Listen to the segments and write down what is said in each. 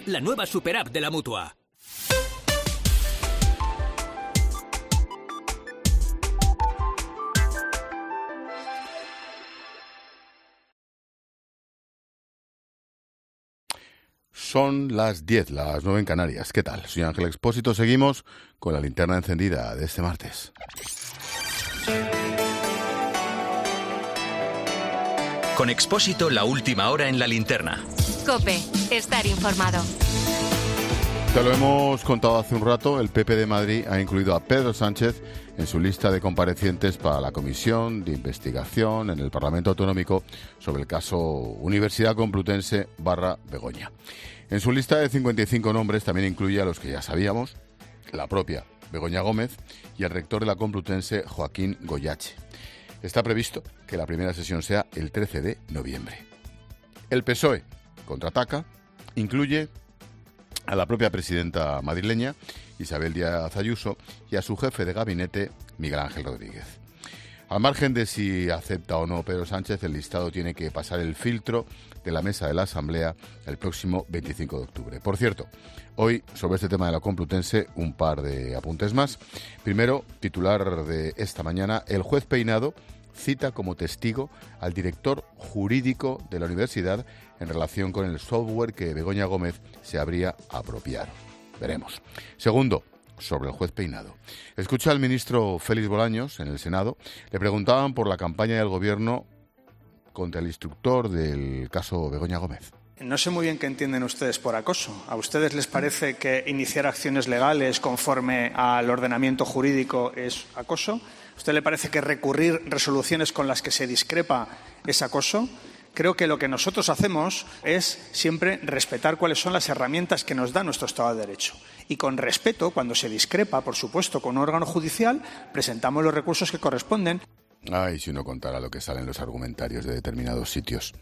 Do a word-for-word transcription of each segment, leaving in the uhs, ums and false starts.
Plus, la nueva super app de la Mutua. Son las diez, las nueve en Canarias. ¿Qué tal? Soy Ángel Expósito. Seguimos con la linterna encendida de este martes. Con Expósito, la última hora en la linterna. COPE, estar informado. Te lo hemos contado hace un rato. El P P de Madrid ha incluido a Pedro Sánchez en su lista de comparecientes para la comisión de investigación en el Parlamento Autonómico sobre el caso Universidad Complutense barra Begoña. En su lista de cincuenta y cinco nombres también incluye a los que ya sabíamos, la propia Begoña Gómez y el rector de la Complutense, Joaquín Goyache. Está previsto que la primera sesión sea el trece de noviembre. El P S O E contraataca, incluye a la propia presidenta madrileña, Isabel Díaz Ayuso, y a su jefe de gabinete, Miguel Ángel Rodríguez. Al margen de si acepta o no Pedro Sánchez, el listado tiene que pasar el filtro de la mesa de la Asamblea el próximo veinticinco de octubre. Por cierto, hoy, sobre este tema de la Complutense, un par de apuntes más. Primero, titular de esta mañana, el juez Peinado cita como testigo al director jurídico de la universidad en relación con el software que Begoña Gómez se habría apropiado. Veremos. Segundo, sobre el juez Peinado. Escucha al ministro Félix Bolaños en el Senado. Le preguntaban por la campaña del gobierno contra el instructor del caso Begoña Gómez. No sé muy bien qué entienden ustedes por acoso. ¿A ustedes les parece que iniciar acciones legales conforme al ordenamiento jurídico es acoso? ¿A usted le parece que recurrir resoluciones con las que se discrepa es acoso? Creo que lo que nosotros hacemos es siempre respetar cuáles son las herramientas que nos da nuestro Estado de Derecho. Y con respeto, cuando se discrepa, por supuesto, con un órgano judicial, presentamos los recursos que corresponden. Ay, si uno contara lo que sale en los argumentarios de determinados sitios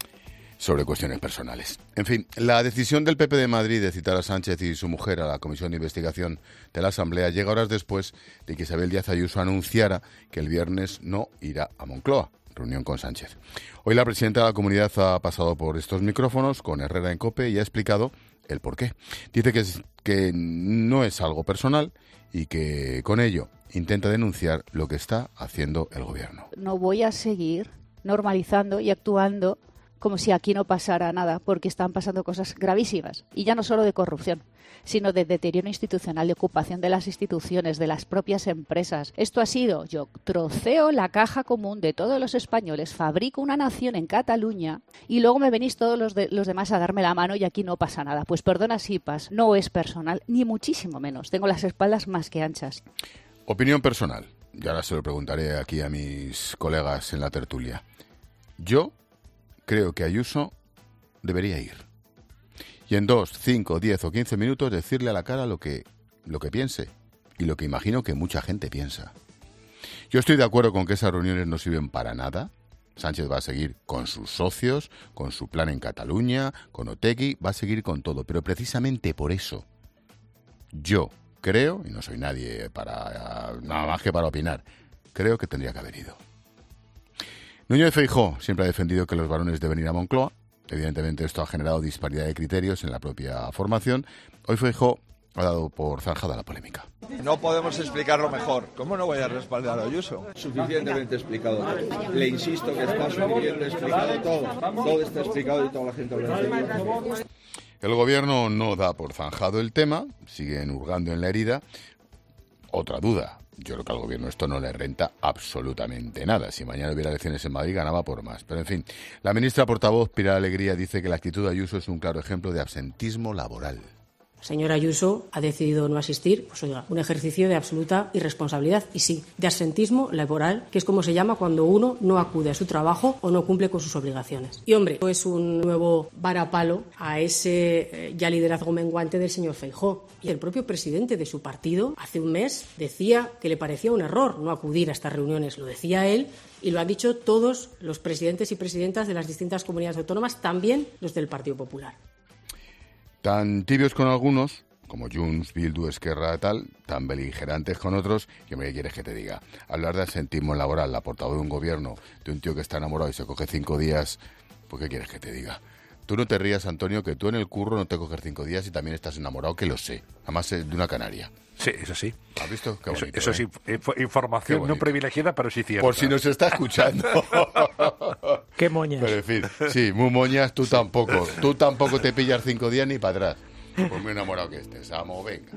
sobre cuestiones personales. En fin, la decisión del P P de Madrid de citar a Sánchez y su mujer a la Comisión de Investigación de la Asamblea llega horas después de que Isabel Díaz Ayuso anunciara que el viernes no irá a Moncloa, reunión con Sánchez. Hoy la presidenta de la comunidad ha pasado por estos micrófonos con Herrera en COPE y ha explicado el porqué. Dice que, es, que no es algo personal y que con ello intenta denunciar lo que está haciendo el gobierno. No voy a seguir normalizando y actuando como si aquí no pasara nada, porque están pasando cosas gravísimas. Y ya no solo de corrupción, sino de deterioro institucional, de ocupación de las instituciones, de las propias empresas. Esto ha sido, yo troceo la caja común de todos los españoles, fabrico una nación en Cataluña y luego me venís todos los, de, los demás a darme la mano y aquí no pasa nada. Pues perdona, Sipas, no es personal, ni muchísimo menos. Tengo las espaldas más que anchas. Opinión personal. Y ahora se lo preguntaré aquí a mis colegas en la tertulia. Yo creo que Ayuso debería ir. Y en dos, cinco, diez o quince minutos decirle a la cara lo que, lo que piense. Y lo que imagino que mucha gente piensa. Yo estoy de acuerdo con que esas reuniones no sirven para nada. Sánchez va a seguir con sus socios, con su plan en Cataluña, con Otegi, va a seguir con todo. Pero precisamente por eso, yo creo, y no soy nadie para nada más que para opinar, creo que tendría que haber ido. Núñez Feijóo siempre ha defendido que los varones deben ir a Moncloa. Evidentemente esto ha generado disparidad de criterios en la propia formación. Hoy Feijóo ha dado por zanjada la polémica. No podemos explicarlo mejor. ¿Cómo no voy a respaldar a Ayuso? Suficientemente explicado todo. Le insisto que está suficientemente explicado todo. Todo está explicado y toda la gente lo ha entendido. El gobierno no da por zanjado el tema, siguen hurgando en la herida. Otra duda. Yo creo que al gobierno esto no le renta absolutamente nada. Si mañana hubiera elecciones en Madrid, ganaba por más. Pero, en fin, la ministra portavoz, Pilar Alegría, dice que la actitud de Ayuso es un claro ejemplo de absentismo laboral. Señora Ayuso ha decidido no asistir, pues oiga, un ejercicio de absoluta irresponsabilidad y sí, de absentismo laboral, que es como se llama cuando uno no acude a su trabajo o no cumple con sus obligaciones. Y hombre, es un nuevo varapalo a ese eh, ya liderazgo menguante del señor Feijóo. Y el propio presidente de su partido hace un mes decía que le parecía un error no acudir a estas reuniones, lo decía él y lo han dicho todos los presidentes y presidentas de las distintas comunidades autónomas, también los del Partido Popular. Tan tibios con algunos, como Junts, Bildu, Esquerra, tal, tan beligerantes con otros, que me quieres que te diga. Hablar de absentismo laboral, la portavoz de un gobierno, de un tío que está enamorado y se coge cinco días, pues qué quieres que te diga. tú no te rías, Antonio, que tú en el curro no te coges cinco días y también estás enamorado, que lo sé. Además, de una canaria. Sí, eso sí. ¿Has visto? Qué bonito, eso, eso ¿eh? es inf- información no privilegiada, pero sí cierta. Por si nos está escuchando. Qué moñas. Pero en fin, sí, muy moñas, tú tampoco. Tú tampoco te pillas cinco días ni para atrás. Por muy enamorado que estés. Amo, venga.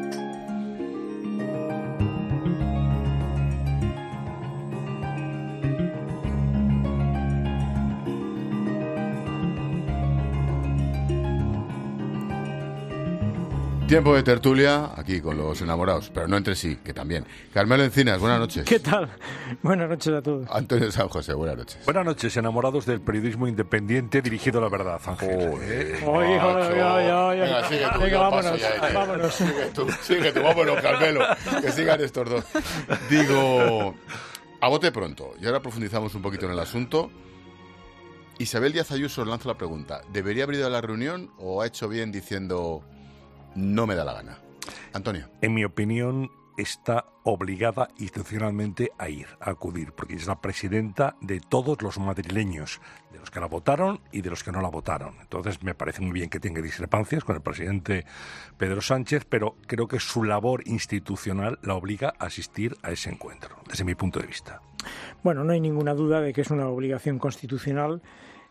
Tiempo de tertulia, aquí con los enamorados, pero no entre sí, que también. Carmelo Encinas, buenas noches. ¿Qué tal? Buenas noches a todos. Antonio San José, buenas noches. Buenas noches, enamorados del periodismo independiente dirigido a la verdad, Ángel. Joder, Oye, macho. oye, oye, oye. Venga, sigue tú, Venga, yo vámonos, paso ya de ti. vámonos. Sigue tú, sigue tú, vámonos, Carmelo, que sigan estos dos. Digo, a bote pronto, y ahora profundizamos un poquito en el asunto. Isabel Díaz Ayuso lanza la pregunta, ¿debería haber ido a la reunión o ha hecho bien diciendo no me da la gana? Antonio. En mi opinión, está obligada institucionalmente a ir, a acudir, porque es la presidenta de todos los madrileños, de los que la votaron y de los que no la votaron. Entonces, me parece muy bien que tenga discrepancias con el presidente Pedro Sánchez, pero creo que su labor institucional la obliga a asistir a ese encuentro, desde mi punto de vista. Bueno, no hay ninguna duda de que es una obligación constitucional.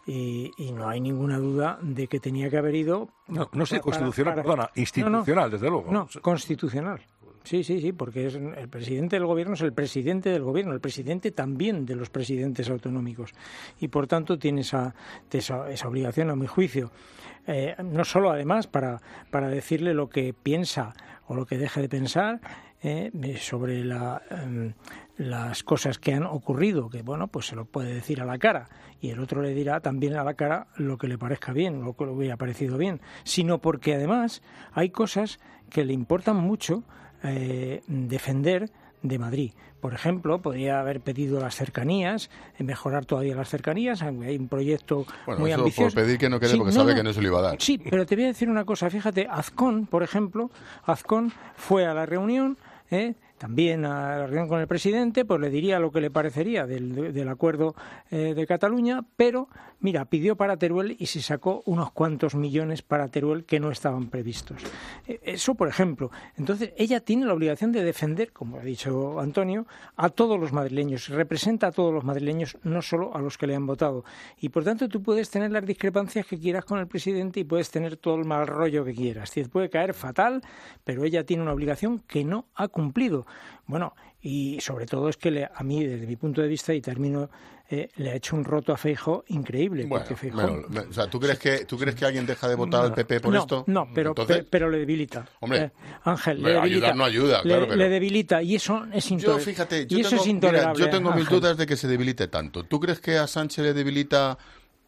Y, y no hay ninguna duda de que tenía que haber ido... No, no sé, para, constitucional, para, perdona, institucional, no, no, desde luego. No, constitucional. Sí, sí, sí, porque es el presidente del gobierno es el presidente del gobierno, el presidente también de los presidentes autonómicos. Y por tanto tiene esa, esa, esa obligación, a mi juicio. Eh, no solo, además, para, para decirle lo que piensa o lo que deje de pensar eh, sobre la... Eh, las cosas que han ocurrido, que bueno, pues se lo puede decir a la cara, y el otro le dirá también a la cara lo que le parezca bien, lo que le hubiera parecido bien, sino porque además hay cosas que le importan mucho eh, defender de Madrid. Por ejemplo, podría haber pedido las cercanías, mejorar todavía las cercanías, hay un proyecto bueno, muy eso ambicioso. Por pedir que no quede, sí, porque no, sabe no, que no se lo iba a dar. Sí, pero te voy a decir una cosa, fíjate, Azcón, por ejemplo, Azcón fue a la reunión, ¿eh? también a la reunión con el presidente, pues le diría lo que le parecería del, del acuerdo eh, de Cataluña, pero, mira, pidió para Teruel y se sacó unos cuantos millones para Teruel que no estaban previstos. Eso, por ejemplo. Entonces, ella tiene la obligación de defender, como ha dicho Antonio, a todos los madrileños, representa a todos los madrileños, no solo a los que le han votado. Y, por tanto, tú puedes tener las discrepancias que quieras con el presidente y puedes tener todo el mal rollo que quieras. Te puede caer fatal, pero ella tiene una obligación que no ha cumplido. Bueno, y sobre todo es que le, a mí, desde mi punto de vista, y termino, eh, le ha hecho un roto a Feijóo increíble. Bueno, porque Feijóo, bueno, o sea, ¿tú crees que tú crees que alguien deja de votar al P P por no, esto? No, pero, ¿Entonces? pero, pero le debilita. Hombre, eh, Ángel, hombre, le debilita. ayudar no ayuda, le, claro, pero... le debilita y eso es intolerable. Yo, fíjate, yo y eso tengo, es intolerable. Mira, yo tengo Ángel. mis dudas de que se debilite tanto. ¿Tú crees que a Sánchez le debilita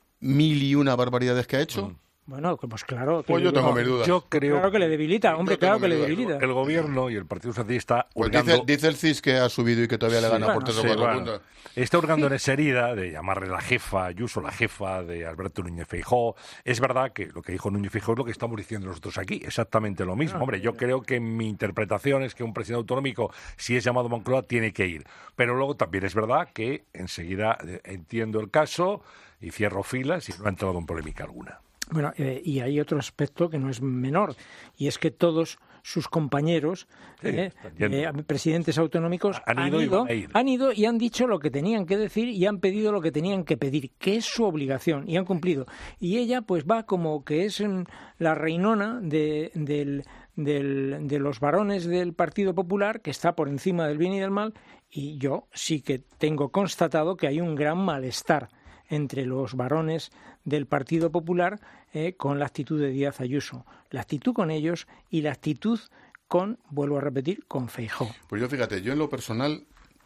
mil y una barbaridades que ha hecho? Mm. Bueno, pues claro. Pues yo tengo mis dudas. Yo creo Claro que le debilita, hombre, claro que le debilita. El gobierno y el Partido Socialista Pues hurgando... dice, dice el C I S que ha subido y que todavía le gana bueno, por tres o Sí, cuatro bueno, puntos. está hurgando en esa herida de llamarle la jefa, Ayuso la jefa de Alberto Núñez Feijóo. Es verdad que lo que dijo Núñez Feijóo es lo que estamos diciendo nosotros aquí, exactamente lo mismo. Hombre, yo creo que mi interpretación es que un presidente autonómico, si es llamado Moncloa, tiene que ir. Pero luego también es verdad que enseguida entiendo el caso y cierro filas y no ha entrado en polémica alguna. Bueno, eh, y hay otro aspecto que no es menor, y es que todos sus compañeros, Sí, eh, entiendo. eh, presidentes autonómicos, Han han ido y ido, van a ir. han ido y han dicho lo que tenían que decir y han pedido lo que tenían que pedir, que es su obligación, y han cumplido. Y ella pues va como que es mm, la reinona de, del, del, de los varones del Partido Popular, que está por encima del bien y del mal, y yo sí que tengo constatado que hay un gran malestar entre los varones del Partido Popular eh, con la actitud de Díaz Ayuso. La actitud con ellos y la actitud con, vuelvo a repetir, con Feijóo. Pues yo fíjate, yo en lo personal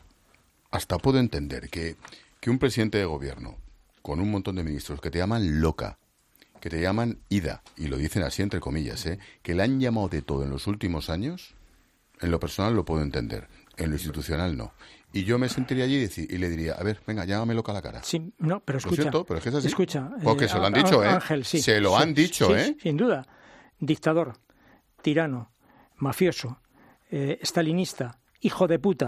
hasta puedo entender que, que un presidente de gobierno con un montón de ministros que te llaman loca, que te llaman ida, y lo dicen así entre comillas, ¿eh? que le han llamado de todo en los últimos años, en lo personal lo puedo entender, en lo institucional no. Y yo me sentiría allí y, decir, y le diría, a ver, venga, llámame loca a la cara. Sí, no, pero escucha. Lo siento, pero es que es así. Escucha. Porque eh, se lo han dicho, ¿eh? Ángel, sí, se lo sí, han dicho, sí, ¿eh? Sin duda. Dictador, tirano, mafioso, eh, stalinista, hijo de puta,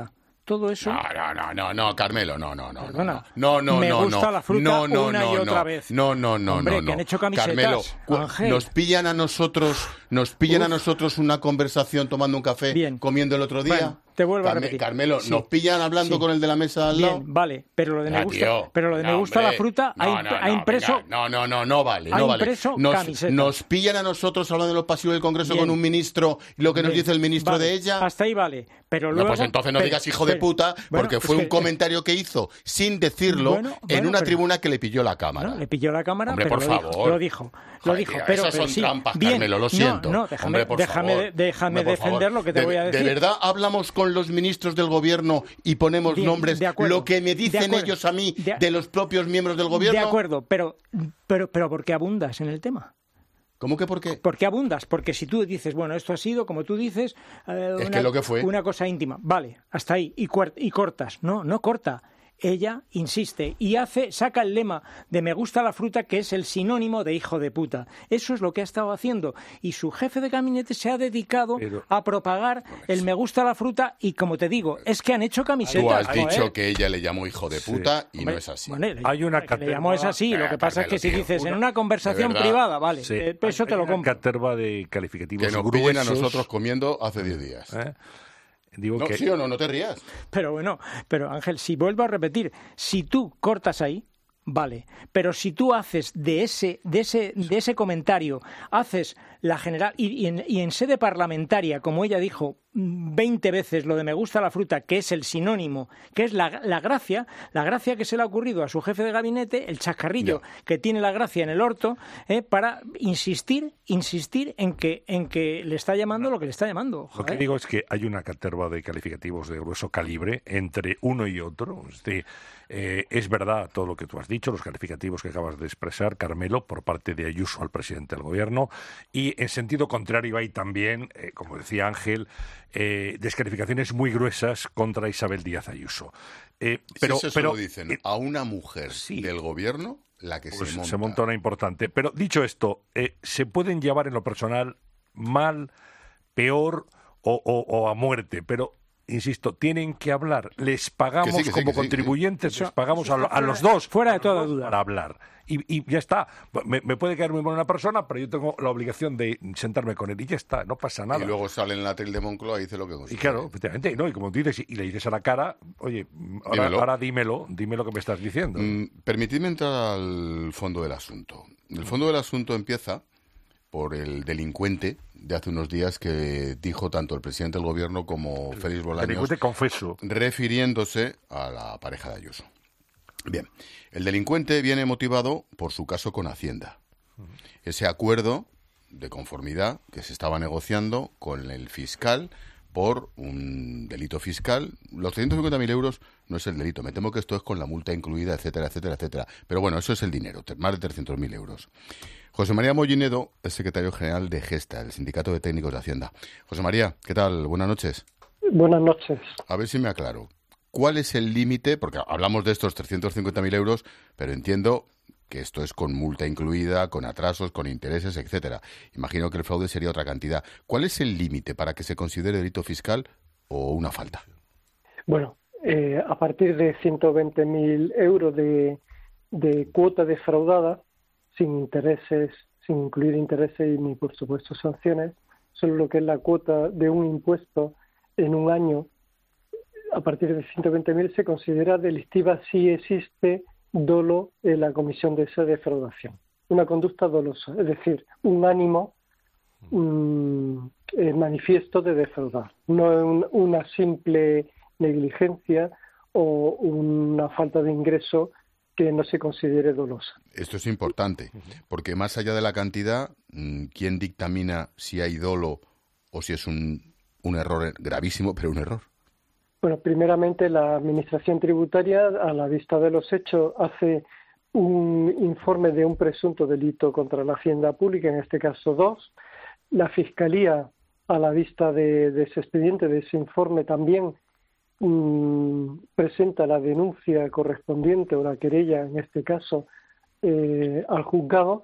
todo eso... No, no, no, no, no, Carmelo, no, no, no. Perdona, no, no, me no, gusta no, la fruta no, no, una no, y otra no, vez. No, no, no, Hombre, no, no. que han hecho camisetas, Carmelo, cu- Ángel. nos pillan a nosotros, nos pillan Uf. a nosotros una conversación tomando un café, Bien. comiendo el otro día. Bueno, te vuelvo a Carme- repetir. Carmelo, Sí. nos pillan hablando Sí. con el de la mesa al lado. Bien, vale, pero lo de me Ah, gusta, tío. pero lo de No, me gusta hombre. la fruta ha, No, imp- no, ha no, impreso... venga, no, no, no, no vale, ha no vale. impreso Nos, camisetas. nos pillan a nosotros hablando en los pasillos del Congreso Bien. con un ministro y lo que nos Bien, dice el ministro vale, de ella. Hasta ahí vale, pero No, luego... pues entonces no pero- digas hijo de pero- puta, bueno, porque es fue un que- comentario que hizo sin decirlo Bueno, en bueno, una pero- tribuna que le pilló la cámara. No, le pilló la cámara, Hombre, pero por lo favor. dijo, lo dijo, lo Joder, dijo, tío, pero, esas pero son sí, trampas, bien, Carmelo, lo no, siento. No, déjame, Hombre, por déjame, favor. déjame Hombre, por defender favor. lo que te de, voy a decir. ¿De verdad hablamos con los ministros del gobierno y ponemos Bien, nombres, de acuerdo, lo que me de dicen acuerdo, ellos a mí de- de, los propios miembros del gobierno? De acuerdo, pero, pero, pero ¿por qué abundas en el tema? ¿Cómo que por qué? ¿Por qué abundas? Porque si tú dices, bueno, esto ha sido, como tú dices, eh, Es una, que lo que fue. una cosa íntima. Vale, hasta ahí. Y, cuart- y cortas. No, no corta. Ella insiste y hace, saca el lema de me gusta la fruta, que es el sinónimo de hijo de puta. Eso es lo que ha estado haciendo. Y su jefe de gabinete se ha dedicado Pero- a propagar el me gusta la fruta y, como te digo, es que han hecho camisetas. Tú has joder. dicho que ella le llamó hijo de puta y Hombre, no es así. bueno, le- Hay una que le caterva- llamó es así. Lo Eh, que pasa es que Carmelo, si tío, dices en una- una conversación de verdad. privada, vale, Sí. eh, eso te Hay lo una compro. caterva de calificativos Que nos gruesos. pillen a nosotros comiendo hace diez días. ¿eh? Digo No, que ¿sí o no? No te rías. Pero bueno, pero Ángel, si vuelvo a repetir, si tú cortas ahí, vale, pero si tú haces de ese, de ese, de ese comentario, haces la general, y, y en, y en sede parlamentaria, como ella dijo veinte veces lo de me gusta la fruta, que es el sinónimo, que es la, la gracia, la gracia que se le ha ocurrido a su jefe de gabinete, el chascarrillo Ya. que tiene la gracia en el orto, eh, para insistir, insistir en que, en que le está llamando lo que le está llamando. Lo que Joder. digo es que hay una caterva de calificativos de grueso calibre entre uno y otro. Es decir, eh, es verdad todo lo que tú has dicho, los calificativos que acabas de expresar, Carmelo, por parte de Ayuso al presidente del gobierno. Y en sentido contrario hay también, eh, como decía Ángel, eh, descalificaciones muy gruesas contra Isabel Díaz Ayuso. Eh, pero, si eso pero se lo dicen eh, a una mujer sí. del gobierno, la que pues se monta. se monta una importante. Pero dicho esto, eh, ¿se pueden llevar en lo personal mal, peor o, o- o a muerte? Pero, insisto, tienen que hablar. Les pagamos Que sí, que sí, como que sí, contribuyentes, que sí. les pagamos Eso a, lo- está a fuera- los dos. fuera de a los toda dos duda. Para hablar. Y, y ya está. Me, me puede caer muy buena una persona, pero yo tengo la obligación de sentarme con él y ya está. No pasa nada. Y luego sale en la tele de Moncloa y dice lo que Y considera. claro, efectivamente, ¿no? Y como tú dices, y le dices a la cara, oye, ahora Dímelo. ahora dímelo, dime lo que me estás diciendo. Mm, permitidme entrar al fondo del asunto. El fondo del asunto empieza por el delincuente de hace unos días que dijo tanto el presidente del gobierno como Félix Bolaños, Delincuente confeso. refiriéndose a la pareja de Ayuso. Bien, el delincuente viene motivado por su caso con Hacienda. Ese acuerdo de conformidad que se estaba negociando con el fiscal por un delito fiscal. Los trescientos cincuenta mil euros no es el delito. Me temo que esto es con la multa incluida, etcétera, etcétera, etcétera. Pero bueno, eso es el dinero, más de trescientos mil euros. José María Mollinedo es secretario general de Gesta, el Sindicato de Técnicos de Hacienda. José María, ¿qué tal? Buenas noches. Buenas noches. A ver si me aclaro. ¿Cuál es el límite? Porque hablamos de estos trescientos cincuenta mil euros, pero entiendo que esto es con multa incluida, con atrasos, con intereses, etcétera. Imagino que el fraude sería otra cantidad. ¿Cuál es el límite para que se considere delito fiscal o una falta? Bueno, eh, a partir de ciento veinte mil euros de, de cuota defraudada, sin intereses, sin incluir intereses ni, por supuesto, sanciones, solo lo que es la cuota de un impuesto en un año, a partir de ciento veinte mil se considera delictiva si existe dolo en la comisión de esa defraudación. Una conducta dolosa, es decir, un ánimo mm, eh, manifiesto de defraudar. No es un, una simple negligencia o una falta de ingreso que no se considere dolosa. Esto es importante, porque más allá de la cantidad, ¿quién dictamina si hay dolo o si es un, un error gravísimo, pero un error? Bueno, primeramente la Administración Tributaria, a la vista de los hechos, hace un informe de un presunto delito contra la hacienda pública, en este caso dos. La Fiscalía, a la vista de, de ese expediente, de ese informe, también mmm, presenta la denuncia correspondiente o la querella, en este caso, eh, al juzgado,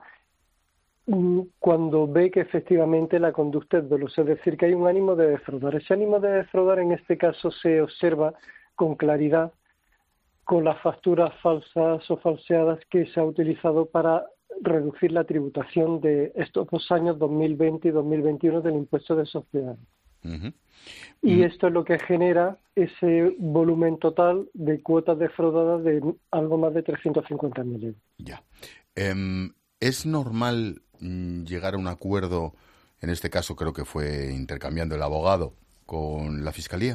cuando ve que efectivamente la conducta es dolosa, es decir, que hay un ánimo de defraudar. Ese ánimo de defraudar en este caso se observa con claridad con las facturas falsas o falseadas que se ha utilizado para reducir la tributación de estos dos años, dos mil veinte y dos mil veintiuno, del impuesto de sociedades. Uh-huh. Y uh-huh. esto es lo que genera ese volumen total de cuotas defraudadas de algo más de trescientos cincuenta mil euros. Ya. Um, ¿Es normal mm, llegar a un acuerdo, en este caso creo que fue intercambiando el abogado, con la Fiscalía?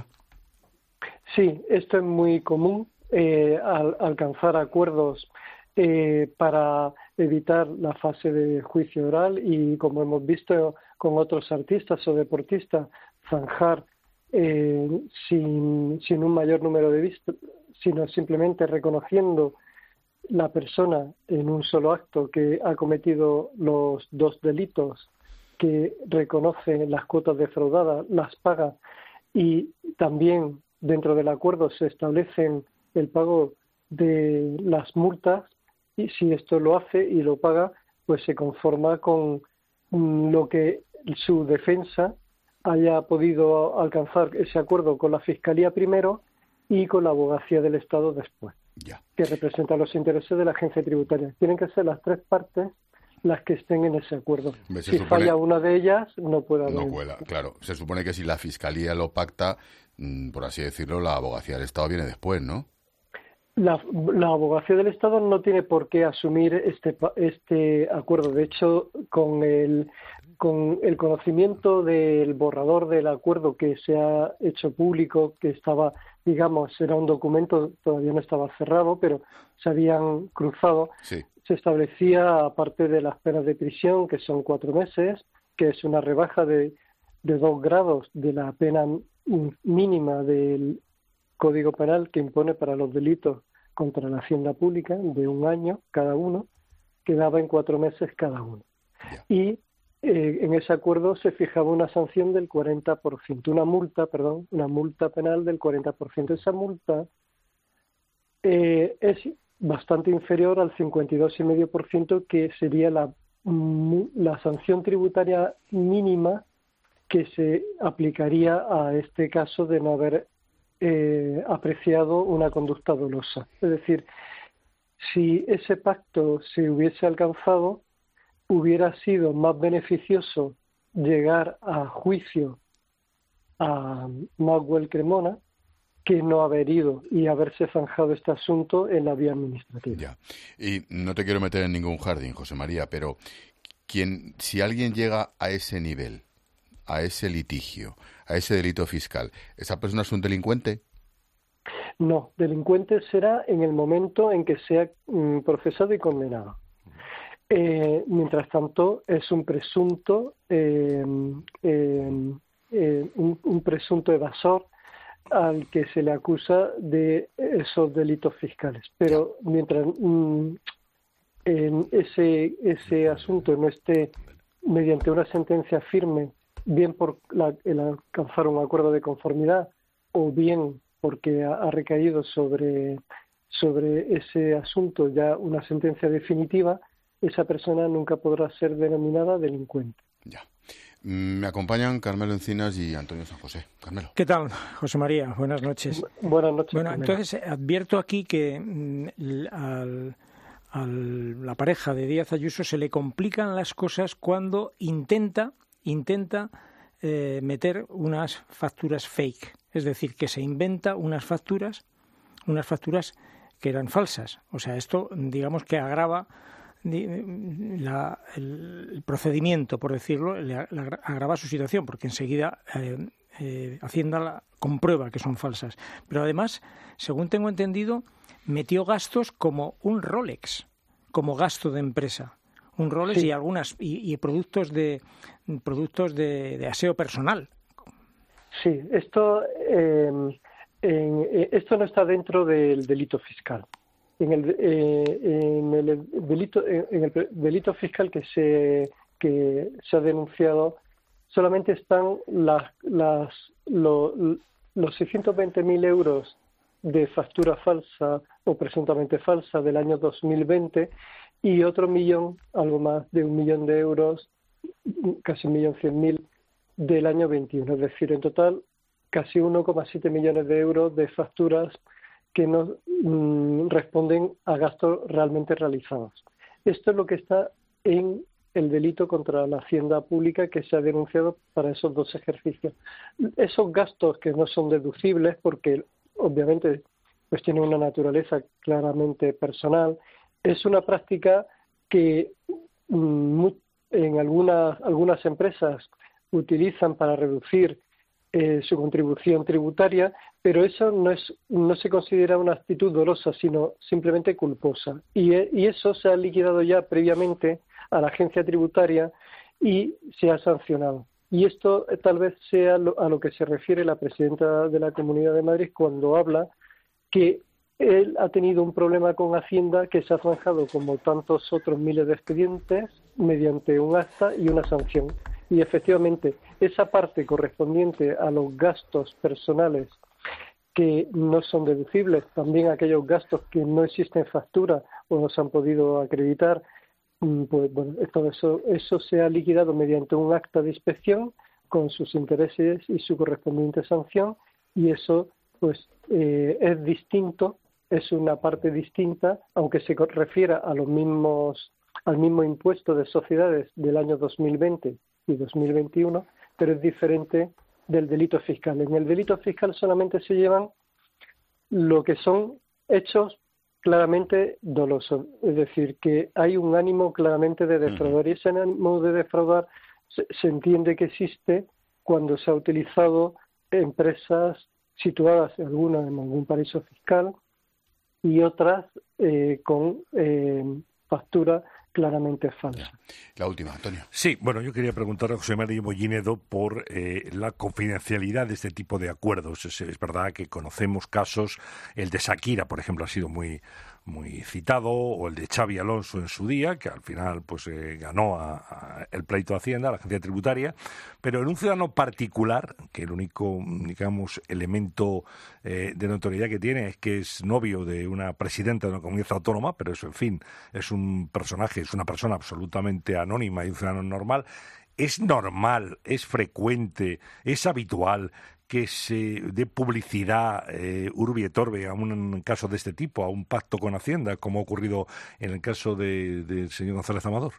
Sí, esto es muy común, eh, al, alcanzar acuerdos eh, para evitar la fase de juicio oral y, como hemos visto con otros artistas o deportistas, zanjar eh, sin, sin un mayor número de vistas, sino simplemente reconociendo la persona en un solo acto que ha cometido los dos delitos, que reconoce las cuotas defraudadas, las paga, y también dentro del acuerdo se establecen el pago de las multas, y si esto lo hace y lo paga, pues se conforma con lo que su defensa haya podido alcanzar ese acuerdo con la Fiscalía primero y con la Abogacía del Estado después, ya. que representa los intereses de la agencia tributaria. Tienen que ser las tres partes las que estén en ese acuerdo. Se si supone... falla una de ellas, no puede haber. No cuela, claro. Se supone que si la Fiscalía lo pacta, por así decirlo, la Abogacía del Estado viene después, ¿no? La, la Abogacía del Estado no tiene por qué asumir este este acuerdo. De hecho, con el con el conocimiento del borrador del acuerdo que se ha hecho público, que estaba, digamos, era un documento, todavía no estaba cerrado, pero se habían cruzado, sí. Se establecía, aparte de las penas de prisión, que son cuatro meses, que es una rebaja de, de dos grados de la pena mínima del Código Penal que impone para los delitos contra la hacienda pública, de un año cada uno, quedaba en cuatro meses cada uno. Yeah. Y eh, en ese acuerdo se fijaba una sanción del cuarenta por ciento, una multa, perdón, una multa penal del cuarenta por ciento. Esa multa eh, es bastante inferior al cincuenta y dos coma cinco por ciento, que sería la, la sanción tributaria mínima que se aplicaría a este caso de no haber eh, apreciado una conducta dolosa. Es decir, si ese pacto se hubiese alcanzado, hubiera sido más beneficioso llegar a juicio a Maxwell Cremona que no haber ido y haberse zanjado este asunto en la vía administrativa. Ya. Y no te quiero meter en ningún jardín, José María, pero quien, si alguien llega a ese nivel, a ese litigio, a ese delito fiscal, ¿esa persona es un delincuente? No, delincuente será en el momento en que sea mm, procesado y condenado. Eh, mientras tanto, es un presunto, eh, eh, eh, un, un presunto evasor al que se le acusa de esos delitos fiscales. Pero mientras mm, en ese, ese asunto no esté mediante una sentencia firme, bien por la, el alcanzar un acuerdo de conformidad o bien porque ha, ha recaído sobre, sobre ese asunto ya una sentencia definitiva, esa persona nunca podrá ser denominada delincuente. Ya. Me acompañan Carmelo Encinas y Antonio San José. Carmelo. ¿Qué tal, José María? Buenas noches. Bu- buenas noches. Bueno, Carmelo. entonces advierto aquí que mm, al, al la pareja de Díaz Ayuso se le complican las cosas cuando intenta intenta eh, meter unas facturas fake, es decir, que se inventa unas facturas, unas facturas que eran falsas. O sea, esto, digamos que agrava La, el, el procedimiento, por decirlo, le agrava su situación, porque enseguida eh, eh, Hacienda la, comprueba que son falsas. Pero además, según tengo entendido, metió gastos como un Rolex, como gasto de empresa, un Rolex sí. y algunas y, y productos de productos de, de aseo personal. Sí, esto eh, en, esto no está dentro del delito fiscal. En el, eh, en el delito en el delito fiscal que se que se ha denunciado solamente están las las lo, los seiscientos veinte mil euros de factura falsa o presuntamente falsa del año dos mil veinte y otro millón, algo más de un millón de euros, casi un millón cien mil del año veintiuno. Es decir, en total casi uno coma siete millones de euros de facturas que no mm, responden a gastos realmente realizados. Esto es lo que está en el delito contra la hacienda pública que se ha denunciado para esos dos ejercicios. Esos gastos que no son deducibles, porque obviamente pues tienen una naturaleza claramente personal, es una práctica que mm, en algunas, algunas empresas utilizan para reducir eh, su contribución tributaria, pero eso no es no se considera una actitud dolosa, sino simplemente culposa. Y, y eso se ha liquidado ya previamente a la agencia tributaria y se ha sancionado. Y esto eh, tal vez sea lo, a lo que se refiere la presidenta de la Comunidad de Madrid cuando habla que él ha tenido un problema con Hacienda que se ha zanjado, como tantos otros miles de expedientes, mediante un acta y una sanción. Y efectivamente, esa parte correspondiente a los gastos personales que no son deducibles, también aquellos gastos que no existen factura o no se han podido acreditar, pues bueno, todo eso, eso se ha liquidado mediante un acta de inspección con sus intereses y su correspondiente sanción, y eso pues eh, es distinto, es una parte distinta, aunque se refiera a los mismos, al mismo impuesto de sociedades del año dos mil veinte y dos mil veintiuno, pero es diferente del delito fiscal. En el delito fiscal solamente se llevan lo que son hechos claramente dolosos, es decir, que hay un ánimo claramente de defraudar, y ese ánimo de defraudar se, se entiende que existe cuando se ha utilizado empresas situadas algunas en algún paraíso fiscal y otras eh, con eh, factura claramente falsa. La última, Antonio. Sí, bueno, yo quería preguntar a José María Mollinedo por eh, la confidencialidad de este tipo de acuerdos. Es, es verdad que conocemos casos, el de Shakira, por ejemplo, ha sido muy muy citado, o el de Xavi Alonso en su día, que al final pues eh, ganó a, a el pleito de Hacienda, a la agencia tributaria, pero en un ciudadano particular, que el único, digamos, elemento eh, de notoriedad que tiene es que es novio de una presidenta de una comunidad autónoma, pero eso, en fin, es un personaje, es una persona absolutamente anónima y un ciudadano normal. ¿Es normal, es frecuente, es habitual que se dé publicidad eh, urbi et orbi a un caso de este tipo, a un pacto con Hacienda, como ha ocurrido en el caso del de señor González Amador?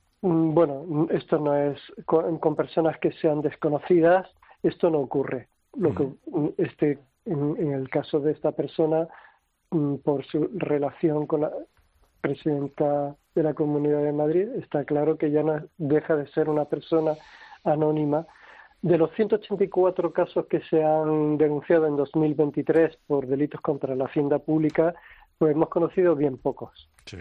Bueno, esto no es con, con personas que sean desconocidas, esto no ocurre. Lo que este en, en el caso de esta persona, por su relación con la presidenta de la Comunidad de Madrid, está claro que ya no deja de ser una persona anónima. De los ciento ochenta y cuatro casos que se han denunciado en dos mil veintitrés por delitos contra la hacienda pública, pues hemos conocido bien pocos. Sí.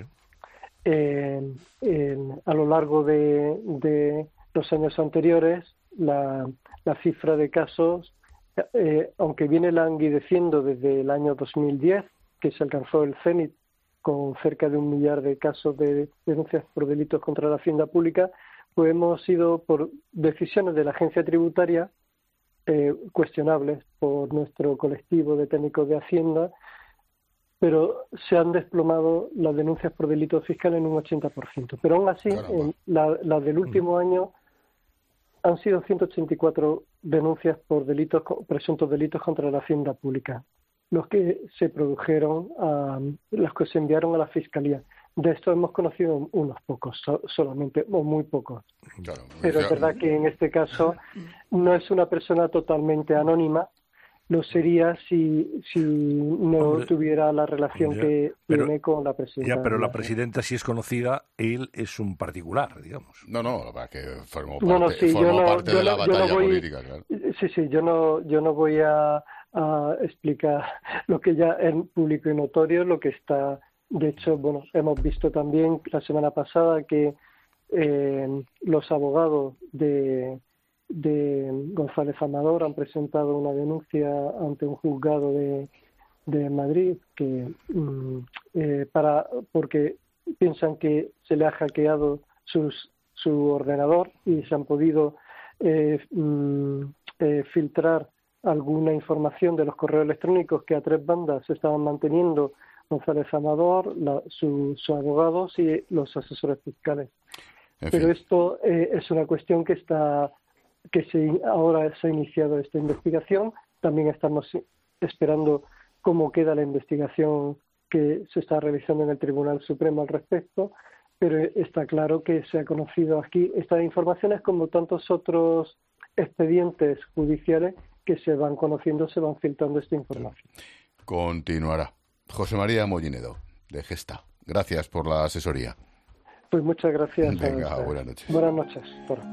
Eh, eh, a lo largo de, de los años anteriores, la, la cifra de casos, eh, aunque viene languideciendo desde el año dos mil diez, que se alcanzó el cénit con cerca de un millar de casos de denuncias por delitos contra la hacienda pública, pues hemos sido por decisiones de la agencia tributaria eh, cuestionables por nuestro colectivo de técnicos de Hacienda, pero se han desplomado las denuncias por delitos fiscales en un ochenta por ciento. Pero aún así, en la, la del último año han sido ciento ochenta y cuatro denuncias por delitos presuntos delitos contra la hacienda pública, los que se produjeron, a, los que se enviaron a la Fiscalía. De esto hemos conocido unos pocos, so, solamente, o muy pocos. Claro, pero es verdad que en este caso no es una persona totalmente anónima, lo sería si, si no hombre, tuviera la relación ya, que pero, tiene con la presidenta. Ya, pero la presidenta, si es conocida, él es un particular, digamos. No, no, que formó parte, no, no, sí, formó no, parte de la no, batalla no voy, política. Claro. Sí, sí, yo no, yo no voy a, a explicar lo que ya es público y notorio, lo que está... De hecho, bueno, hemos visto también la semana pasada que eh, los abogados de, de González Amador han presentado una denuncia ante un juzgado de, de Madrid que mm, eh, para porque piensan que se le ha hackeado sus, su ordenador y se han podido eh, mm, eh, filtrar alguna información de los correos electrónicos que a tres bandas se estaban manteniendo González Amador, la, su, sus abogados y los asesores fiscales. En Pero fin. esto eh, es una cuestión que está que se, ahora se ha iniciado esta investigación También estamos esperando cómo queda la investigación que se está realizando en el Tribunal Supremo al respecto, pero está claro que se ha conocido aquí estas informaciones como tantos otros expedientes judiciales que se van conociendo, se van filtrando esta información. Continuará. José María Mollinedo, de Gesta. Gracias por la asesoría. Pues muchas gracias. Venga, buenas noches. Buenas noches. Por...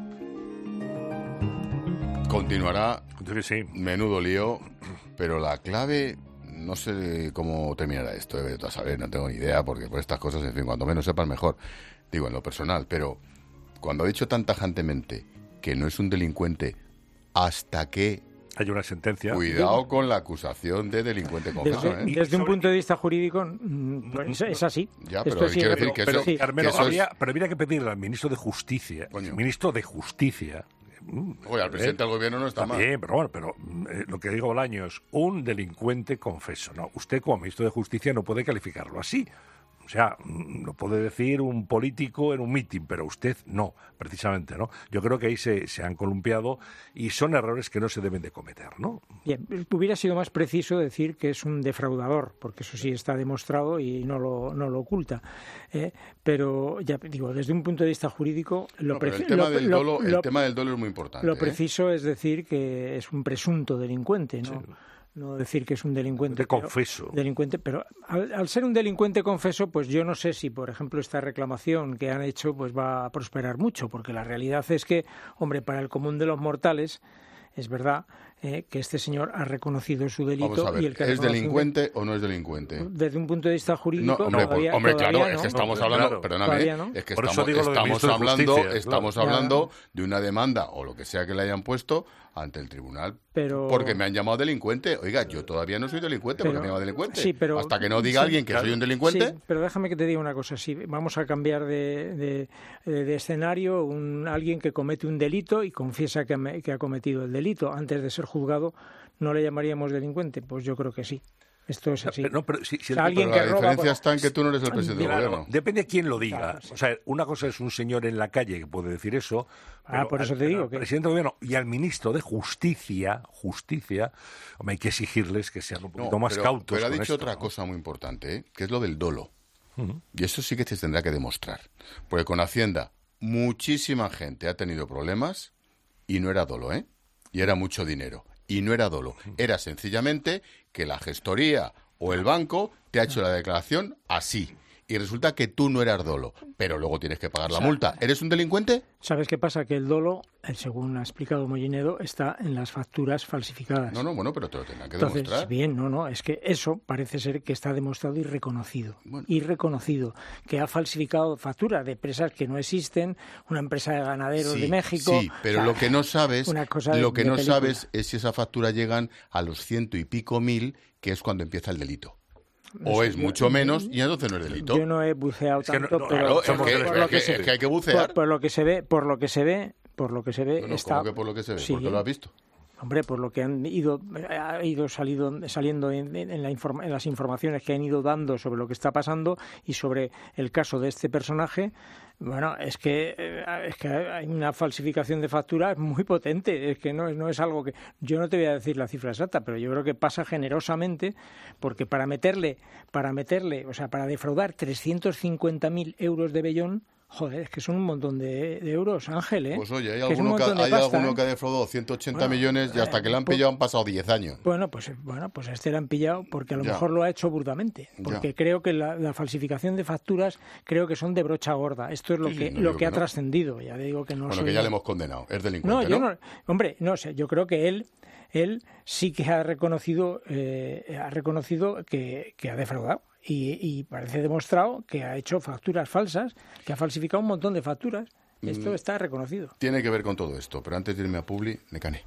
Continuará. Sí. Menudo lío, pero la clave, no sé cómo terminará esto, de todas saber, no tengo ni idea, porque por estas cosas, en fin, cuanto menos sepas mejor, digo, en lo personal, pero cuando ha dicho tan tajantemente que no es un delincuente hasta que hay una sentencia. Cuidado con la acusación de delincuente confeso. Desde, ¿eh? desde un punto de vista jurídico, pues es así. Ya, pero Esto es quiero decir que pero, eso, sí. Carmelo, que eso habría, es... pero habría que pedirle al ministro de Justicia, Coño. ministro de Justicia. Oye, al presidente del gobierno no está, está mal. Bien, pero bueno, pero eh, lo que digo Bolaño es un delincuente confeso. No, usted como ministro de Justicia no puede calificarlo así. O sea, lo puede decir un político en un mitin, pero usted no, precisamente, ¿no? Yo creo que ahí se, se han columpiado y son errores que no se deben de cometer, ¿no? Bien, hubiera sido más preciso decir que es un defraudador, porque eso sí está demostrado y no lo, no lo oculta. ¿eh? Pero, ya digo, desde un punto de vista jurídico... Lo no, pero el, preci- tema lo, del lo, dolo, lo, el tema del dolo es muy importante. Lo ¿eh? preciso es decir que es un presunto delincuente, ¿no? Sí. No decir que es un delincuente de confeso. Pero, delincuente, pero al, al ser un delincuente confeso, pues yo no sé si, por ejemplo, esta reclamación que han hecho pues va a prosperar mucho, porque la realidad es que, hombre, para el común de los mortales, es verdad eh, que este señor ha reconocido su delito. Vamos a ver, y el que ¿es delincuente o no es delincuente? Desde un punto de vista jurídico, no, hombre, todavía, pues, hombre todavía claro, no. es que estamos no, hablando, claro, perdóname, no. es que Por estamos, estamos hablando, Justicia, estamos claro. hablando de una demanda o lo que sea que le hayan puesto ante el tribunal, pero, porque me han llamado delincuente. Oiga, yo todavía no soy delincuente pero, porque me llamo delincuente. Sí, pero, hasta que no diga sí, alguien que claro, soy un delincuente. Sí, pero déjame que te diga una cosa. Si vamos a cambiar de, de, de escenario, un, alguien que comete un delito y confiesa que, me, que ha cometido el delito antes de ser juzgado, ¿no le llamaríamos delincuente? Pues yo creo que sí. Esto es así. No, pero, si, si o sea, el, alguien pero que la roba, diferencia bueno, está en que tú no eres el presidente claro, del gobierno. Depende de quién lo diga. Claro, sí. O sea, una cosa es un señor en la calle que puede decir eso. Ah, por eso al, te digo al que... presidente del gobierno y al ministro de Justicia, Justicia, hombre, hay que exigirles que sean un poquito No, más pero, cautos. Pero ha con dicho esto, otra ¿no? cosa muy importante, ¿eh? Que es lo del dolo. Uh-huh. Y eso sí que se tendrá que demostrar. Porque con Hacienda muchísima gente ha tenido problemas y no era dolo, ¿eh? Y era mucho dinero. Y no era dolo. Era sencillamente que la gestoría o el banco te ha hecho la declaración así. Y resulta que tú no eras dolo, pero luego tienes que pagar la O sea, multa. ¿Eres un delincuente? ¿Sabes qué pasa? Que el dolo, según ha explicado Mollinedo, está en las facturas falsificadas. No, no, bueno, pero te lo tendrán que Entonces, demostrar. bien, no, no, es que eso parece ser que está demostrado y reconocido. Bueno. Y reconocido, que ha falsificado facturas de empresas que no existen, una empresa de ganaderos Sí, de México. sí, pero o sea, lo que no sabes, una cosa de- lo que de no película. sabes es si esa factura llegan a los ciento y pico mil, que es cuando empieza el delito. No O sé, es yo- mucho menos y entonces no es delito. Yo no he buceado Es que no- tanto, no, pero Claro, es por, que, por es lo que- que se es ve, que hay que bucear. por, por lo que se ve, por lo que se ve, por lo que se ve, Bueno, está. ¿cómo que por lo que se ve? Sí. ¿Por qué lo has visto? Hombre, por lo que han ido, ha ido salido, saliendo en, en, la informa, en las informaciones que han ido dando sobre lo que está pasando y sobre el caso de este personaje, bueno, es que eh, es que hay una falsificación de facturas muy potente. Es que no, no es algo que... Yo no te voy a decir la cifra exacta, pero yo creo que pasa generosamente porque para meterle, para meterle, o sea, para defraudar trescientos cincuenta mil euros de vellón, joder, es que son un montón de, de euros, Ángel, ¿eh? Pues oye, hay Que es un alguno, que, montón de hay pasta, alguno ¿eh? que ha defraudado ciento ochenta Bueno, millones y hasta que le han pues- pillado han pasado diez años. Bueno, pues bueno, pues a este le han pillado porque a lo Ya. mejor lo ha hecho burdamente. Porque Ya. creo que la, la falsificación de facturas creo que son de brocha gorda. Esto es lo Sí, sí, que no lo digo que ha que no. trascendido. Ya digo que no Bueno, soy- que ya le hemos condenado. Es No, delincuente, yo ¿no? no. Hombre, no sé. Yo creo que él él sí que ha reconocido eh, ha reconocido que, que ha defraudado. Y, y parece demostrado que ha hecho facturas falsas, que ha falsificado un montón de facturas. Esto Mm. está reconocido. Tiene que ver con todo esto. Pero antes de irme a Publi, Necane.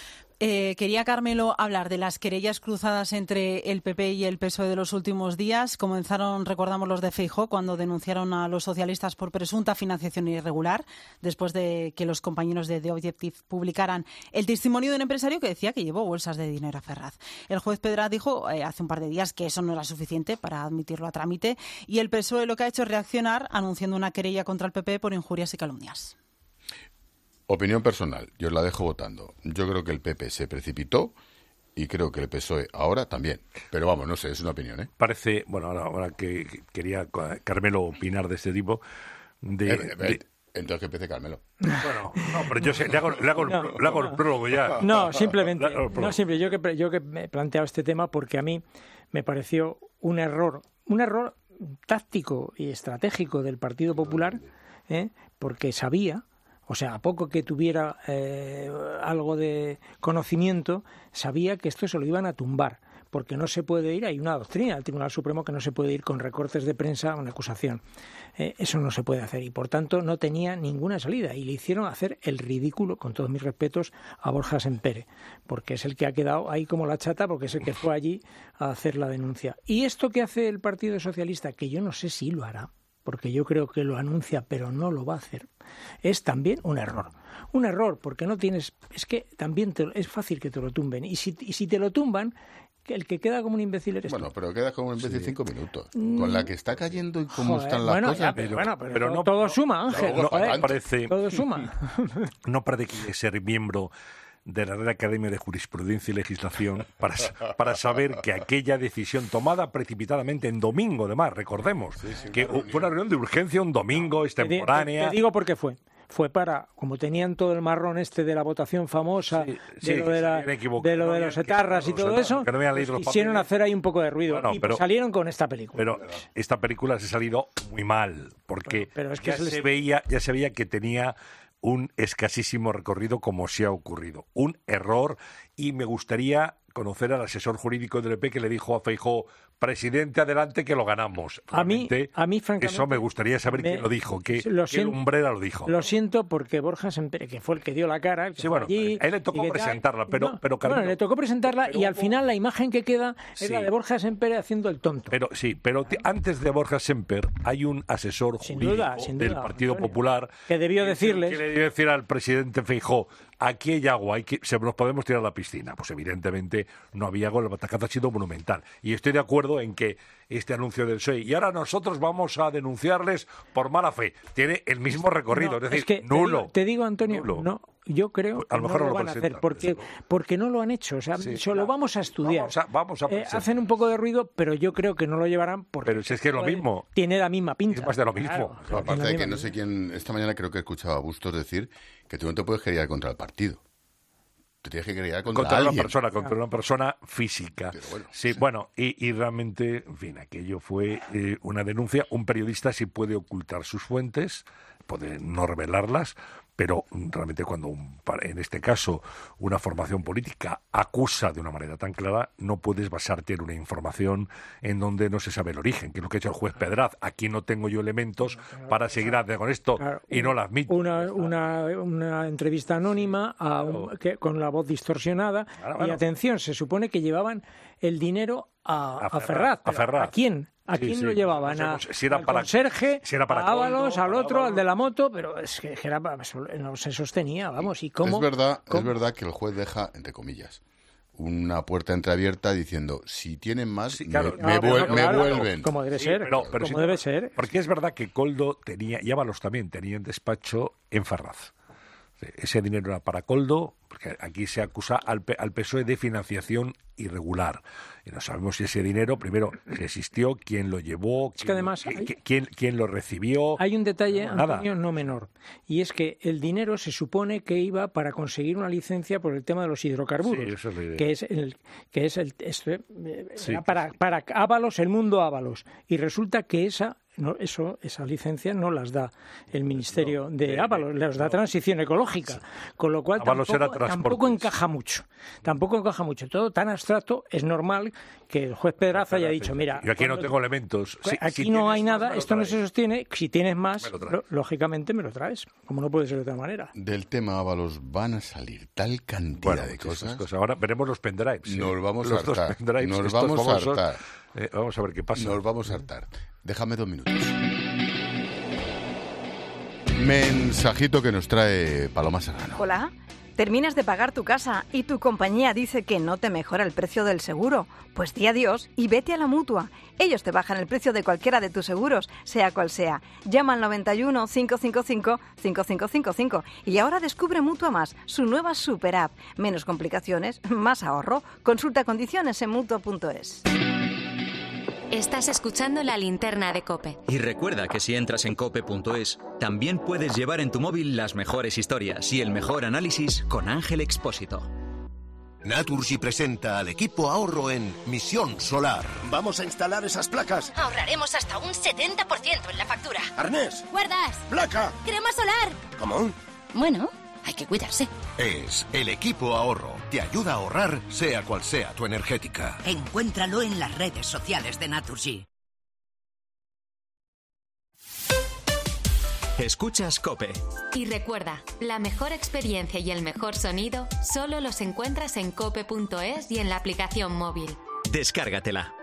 Eh, quería, Carmelo, hablar de las querellas cruzadas entre el P P y el P S O E de los últimos días. Comenzaron, recordamos, los de Feijóo cuando denunciaron a los socialistas por presunta financiación irregular, después de que los compañeros de The Objective publicaran el testimonio de un empresario que decía que llevó bolsas de dinero a Ferraz. El juez Pedra dijo eh, hace un par de días que eso no era suficiente para admitirlo a trámite y el P S O E lo que ha hecho es reaccionar anunciando una querella contra el P P por injurias y calumnias. Opinión personal, yo os la dejo votando. Yo creo que el P P se precipitó y creo que el P S O E ahora también. Pero vamos, no sé, es una opinión, ¿eh? Parece, bueno, ahora, ahora que quería Carmelo opinar de este tipo, de... Eh, eh, de... Entonces que empiece Carmelo. Bueno, no, pero yo sé, le hago, le hago, no, le hago el prólogo ya. No, simplemente, no, simple, yo que yo que me he planteado este tema porque a mí me pareció un error, un error táctico y estratégico del Partido Popular, ¿eh? Porque sabía, o sea, a poco que tuviera eh, algo de conocimiento, sabía que esto se lo iban a tumbar, porque no se puede ir, hay una doctrina del Tribunal Supremo que no se puede ir con recortes de prensa a una acusación. Eh, eso no se puede hacer y, por tanto, no tenía ninguna salida y le hicieron hacer el ridículo, con todos mis respetos, a Borja Semper, porque es el que ha quedado ahí como la chata, porque es el que fue allí a hacer la denuncia. Y esto que hace el Partido Socialista, que yo no sé si lo hará, porque yo creo que lo anuncia pero no lo va a hacer, es también un error. Un error porque no tienes... Es que también te, es fácil que te lo tumben y si, y si te lo tumban, el que queda como un imbécil eres bueno, tú. pero queda como un imbécil sí. cinco minutos. Mm. Con la que está cayendo y cómo Joder, están las bueno, cosas. Ya, pero, bueno, pero, pero todo, no, todo suma, Ángel. No, no, joder, parece, todo suma. No parece ser miembro de la Real Academia de Jurisprudencia y Legislación para, para saber que aquella decisión tomada precipitadamente en domingo, además, recordemos, sí, sí, que fue una reunión de urgencia un domingo, extemporánea. Te, te digo por qué fue. Fue para, como tenían todo el marrón este de la votación famosa, sí, sí, de lo de, la, de, lo de los etarras y todo eso, que no pues quisieron hacer ahí un poco de ruido bueno, y pero, salieron con esta película. Pero esta película se ha salido muy mal, porque pero, pero es que ya, se, se les... veía, ya se veía que tenía un escasísimo recorrido como se ha ocurrido. Un error, y me gustaría conocer al asesor jurídico del E P que le dijo a Feijóo, presidente, adelante que lo ganamos. Realmente, a mí, a mí francamente... Eso me gustaría saber me, quién lo dijo, qué, lo qué lumbrera lo dijo. Lo siento porque Borja Semper, que fue el que dio la cara... Sí, bueno, allí, a él le tocó presentarla, pero... No, pero bueno, le tocó presentarla pero, y al final la imagen que queda es sí. la de Borja Semper haciendo el tonto. Pero sí, pero te, antes de Borja Semper hay un asesor sin jurídico duda, sin duda, del Partido Antonio, Popular... Que debió que, decirles... Que le debió decir al presidente Feijóo, aquí hay agua, hay que, se nos podemos tirar a la piscina. Pues evidentemente no había agua, el batacazo ha sido monumental. Y estoy de acuerdo en que este anuncio del P S O E, y ahora nosotros vamos a denunciarles por mala fe, tiene el mismo recorrido, no, es decir, es que nulo. Te digo, te digo Antonio, nulo. no, yo creo que a lo mejor no no lo van a hacer, porque, porque no lo han hecho, o sea, sí, se lo vamos a estudiar. Vamos a, vamos a eh, hacen un poco de ruido, pero yo creo que no lo llevarán porque... Pero si es que es lo mismo. Tiene la misma pinta. Es más de lo mismo. Claro, no, aparte de que no sé quién, esta mañana creo que escuchaba a Bustos decir que tú no te puedes querer contra el partido. Te tienes que querer contra, contra alguien. una persona, contra una persona física. Bueno, sí, sí, bueno, y, y realmente, en fin, aquello fue eh, una denuncia. Un periodista sí puede ocultar sus fuentes, puede no revelarlas, pero realmente cuando, un, en este caso, una formación política acusa de una manera tan clara, no puedes basarte en una información en donde no se sabe el origen, que es lo que ha hecho el juez Pedraz. Aquí no tengo yo elementos para seguir adelante con esto claro, y no la admito. Una, una, una entrevista anónima a un, que, con la voz distorsionada claro, bueno. Y atención, se supone que llevaban el dinero a, a, a Ferraz. A, Ferraz. ¿A quién? ¿A sí, quién sí. lo llevaban? No sé, si era al para, conserje, si era para a Ábalos, Coldo, al otro, Ábalos. Al de la moto, pero es que era, no se sostenía, vamos. ¿Y cómo? Es verdad, ¿cómo? es verdad que el juez deja, entre comillas, una puerta entreabierta diciendo, si tienen más, sí, claro, me, no, me, vuel- claro, me claro, vuelven. Como debe ser, pero, pero como si debe no, ser. Porque es verdad que Coldo tenía, y Ábalos también, tenían despacho en Ferraz. Ese dinero era para Coldo, porque aquí se acusa al, P- al P S O E de financiación irregular. Y no sabemos si ese dinero, primero, si existió, quién lo llevó, es que además quién, hay, quién, quién lo recibió. Hay un detalle, no, Antonio, no menor, y es que el dinero se supone que iba para conseguir una licencia por el tema de los hidrocarburos, sí, eso es la idea. que es el que es el esto, sí, para para Ábalos, el mundo Ábalos, y resulta que esa No, eso, esa licencia no las da el Ministerio no, de Ábalos, las da no. Transición Ecológica, con lo cual tampoco, tampoco encaja mucho, tampoco encaja mucho. Todo tan abstracto, es normal que el juez Pedraza haya dicho, mira... Yo aquí no tengo elementos. Si, aquí si no hay nada, más, esto no se sostiene, si tienes más, me lo lógicamente me lo traes, como no puede ser de otra manera. Del tema Ábalos van a salir tal cantidad bueno, de cosas. cosas. Ahora veremos los pendrives. Nos ¿sí? vamos los a hartar. Nos vamos famosos, a hartar. Eh, vamos a ver qué pasa. Nos vamos a hartar. Déjame dos minutos. Mensajito que nos trae Paloma Serrano. Hola. Terminas de pagar tu casa y tu compañía dice que no te mejora el precio del seguro. Pues di adiós y vete a la Mutua. Ellos te bajan el precio de cualquiera de tus seguros, sea cual sea. Llama al noventa y uno, cinco cinco cinco, cinco cinco cinco cinco y ahora descubre Mutua Más, su nueva super app. Menos complicaciones, más ahorro. Consulta condiciones en mutua punto es. Estás escuchando La Linterna de COPE. Y recuerda que si entras en cope punto es, también puedes llevar en tu móvil las mejores historias y el mejor análisis con Ángel Expósito. Naturgy presenta al equipo ahorro en Misión Solar. Vamos a instalar esas placas. Ahorraremos hasta un setenta por ciento en la factura. Arnés. Guardas. Placa. Crema solar. ¿Cómo? Bueno, hay que cuidarse. Es el equipo ahorro. Te ayuda a ahorrar, sea cual sea tu energética. Encuéntralo en las redes sociales de Naturgy. Escuchas COPE. Y recuerda, la mejor experiencia y el mejor sonido solo los encuentras en cope punto es y en la aplicación móvil. Descárgatela.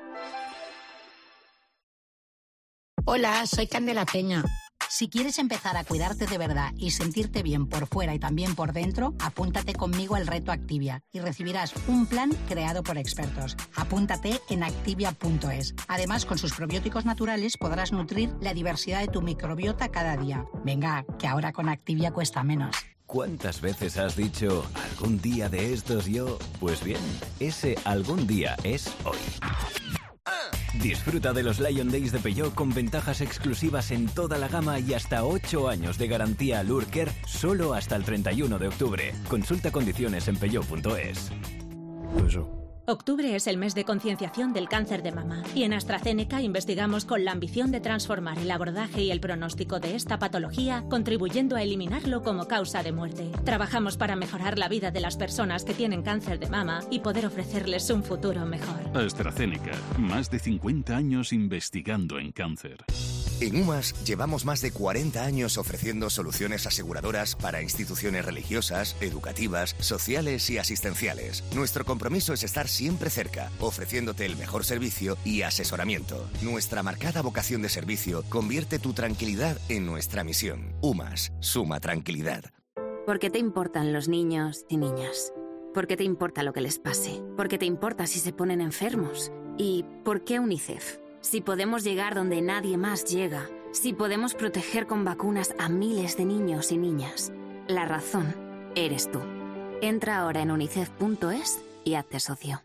Hola, soy Candela Peña. Si quieres empezar a cuidarte de verdad y sentirte bien por fuera y también por dentro, apúntate conmigo al reto Activia y recibirás un plan creado por expertos. Apúntate en activia punto es. Además, con sus probióticos naturales podrás nutrir la diversidad de tu microbiota cada día. Venga, que ahora con Activia cuesta menos. ¿Cuántas veces has dicho algún día de estos yo? Pues bien, ese algún día es hoy. Disfruta de los Lion Days de Peugeot con ventajas exclusivas en toda la gama y hasta ocho años de garantía Lurker solo hasta el treinta y uno de octubre. Consulta condiciones en peugeot punto es. Eso. Octubre es el mes de concienciación del cáncer de mama y en AstraZeneca investigamos con la ambición de transformar el abordaje y el pronóstico de esta patología, contribuyendo a eliminarlo como causa de muerte. Trabajamos para mejorar la vida de las personas que tienen cáncer de mama y poder ofrecerles un futuro mejor. AstraZeneca, más de cincuenta años investigando en cáncer. En UMAS llevamos más de cuarenta años ofreciendo soluciones aseguradoras para instituciones religiosas, educativas, sociales y asistenciales. Nuestro compromiso es estar siempre cerca, ofreciéndote el mejor servicio y asesoramiento. Nuestra marcada vocación de servicio convierte tu tranquilidad en nuestra misión. UMAS, suma tranquilidad. ¿Por qué te importan los niños y niñas? ¿Por qué te importa lo que les pase? ¿Por qué te importa si se ponen enfermos? ¿Y por qué UNICEF? Si podemos llegar donde nadie más llega, si podemos proteger con vacunas a miles de niños y niñas, la razón eres tú. Entra ahora en unicef punto es y hazte socio.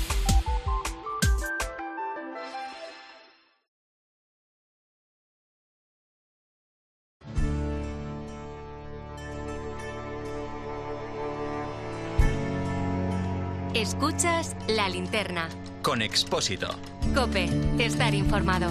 Escuchas La Linterna. Con Expósito. COPE, estar informado.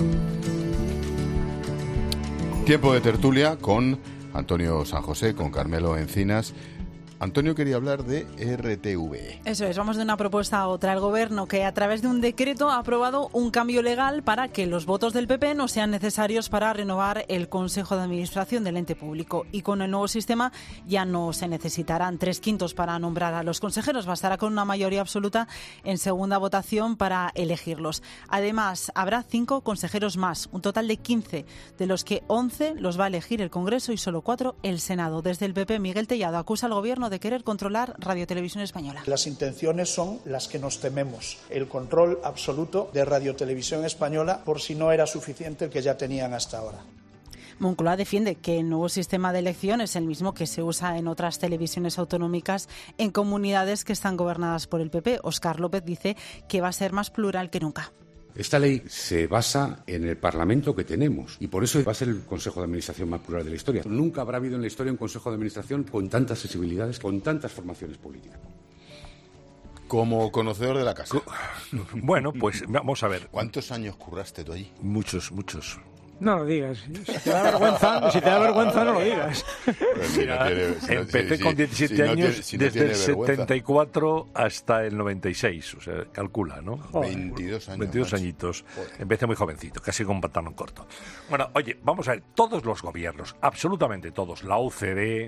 Tiempo de tertulia con Antonio San José, con Carmelo Encinas. Antonio quería hablar de R T V. Eso es, vamos de una propuesta a otra. El Gobierno que a través de un decreto ha aprobado un cambio legal para que los votos del P P no sean necesarios para renovar el Consejo de Administración del ente público. Y con el nuevo sistema ya no se necesitarán tres quintos para nombrar a los consejeros. Bastará con una mayoría absoluta en segunda votación para elegirlos. Además, habrá cinco consejeros más, un total de quince, de los que once los va a elegir el Congreso y solo cuatro el Senado. Desde el P P, Miguel Tellado acusa al Gobierno de querer controlar Radio Televisión Española. Las intenciones son las que nos tememos, el control absoluto de Radio Televisión Española por si no era suficiente el que ya tenían hasta ahora. Moncloa defiende que el nuevo sistema de elección es el mismo que se usa en otras televisiones autonómicas en comunidades que están gobernadas por el P P. Óscar López dice que va a ser más plural que nunca. Esta ley se basa en el Parlamento que tenemos y por eso va a ser el Consejo de Administración más plural de la historia. Nunca habrá habido en la historia un Consejo de Administración con tantas sensibilidades, con tantas formaciones políticas. Como conocedor de la casa. Bueno, pues vamos a ver. ¿Cuántos años curraste tú allí? Muchos, muchos. No lo digas. Si te da vergüenza, si te da vergüenza no lo digas. Si no tiene, si Empecé si, con diecisiete si no años, si no desde el setenta y cuatro hasta el noventa y seis. O sea, calcula, ¿no? Joder. veintidós años. veintidós macho. Añitos. Joder. Empecé muy jovencito, casi con pantalón corto. Bueno, oye, vamos a ver. Todos los gobiernos, absolutamente todos, la O C D,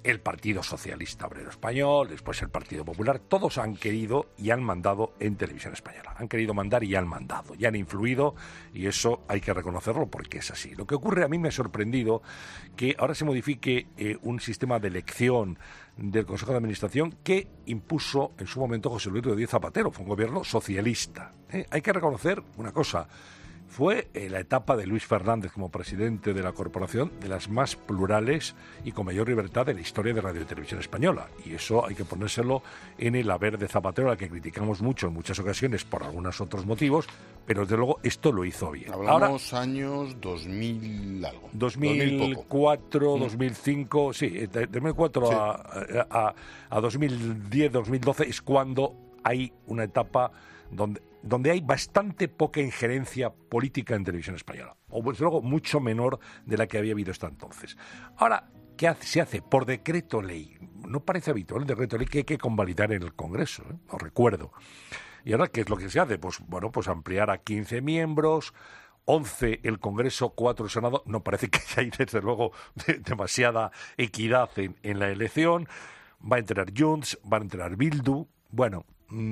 el Partido Socialista Obrero Español, después el Partido Popular, todos han querido y han mandado en Televisión Española. Han querido mandar y han mandado, y han influido, y eso hay que reconocerlo porque es así. Lo que ocurre, a mí me ha sorprendido que ahora se modifique eh, un sistema de elección del Consejo de Administración que impuso en su momento José Luis Rodríguez Zapatero. Fue un gobierno socialista. ¿eh? Hay que reconocer una cosa. Fue eh, la etapa de Luis Fernández como presidente de la corporación de las más plurales y con mayor libertad de la historia de Radio y Televisión Española. Y eso hay que ponérselo en el haber de Zapatero, al que criticamos mucho en muchas ocasiones por algunos otros motivos, pero desde luego esto lo hizo bien. Hablamos Ahora, años dos mil algo. dos mil cuatro, dos mil cinco, sí, de dos mil cuatro sí. a, a, a dos mil diez, dos mil doce es cuando hay una etapa donde... donde hay bastante poca injerencia política en Televisión Española, o desde luego mucho menor de la que había habido hasta entonces. Ahora, ¿qué hace? Se hace por decreto ley. No parece habitual el decreto ley que hay que convalidar en el Congreso, ¿eh? Os recuerdo. Y ahora, ¿qué es lo que se hace? Pues bueno, pues ampliar a quince miembros, once el Congreso, cuatro el Senado. No parece que haya, desde luego, de, demasiada equidad en, en la elección. Va a entrar Junts, va a entrar Bildu. Bueno,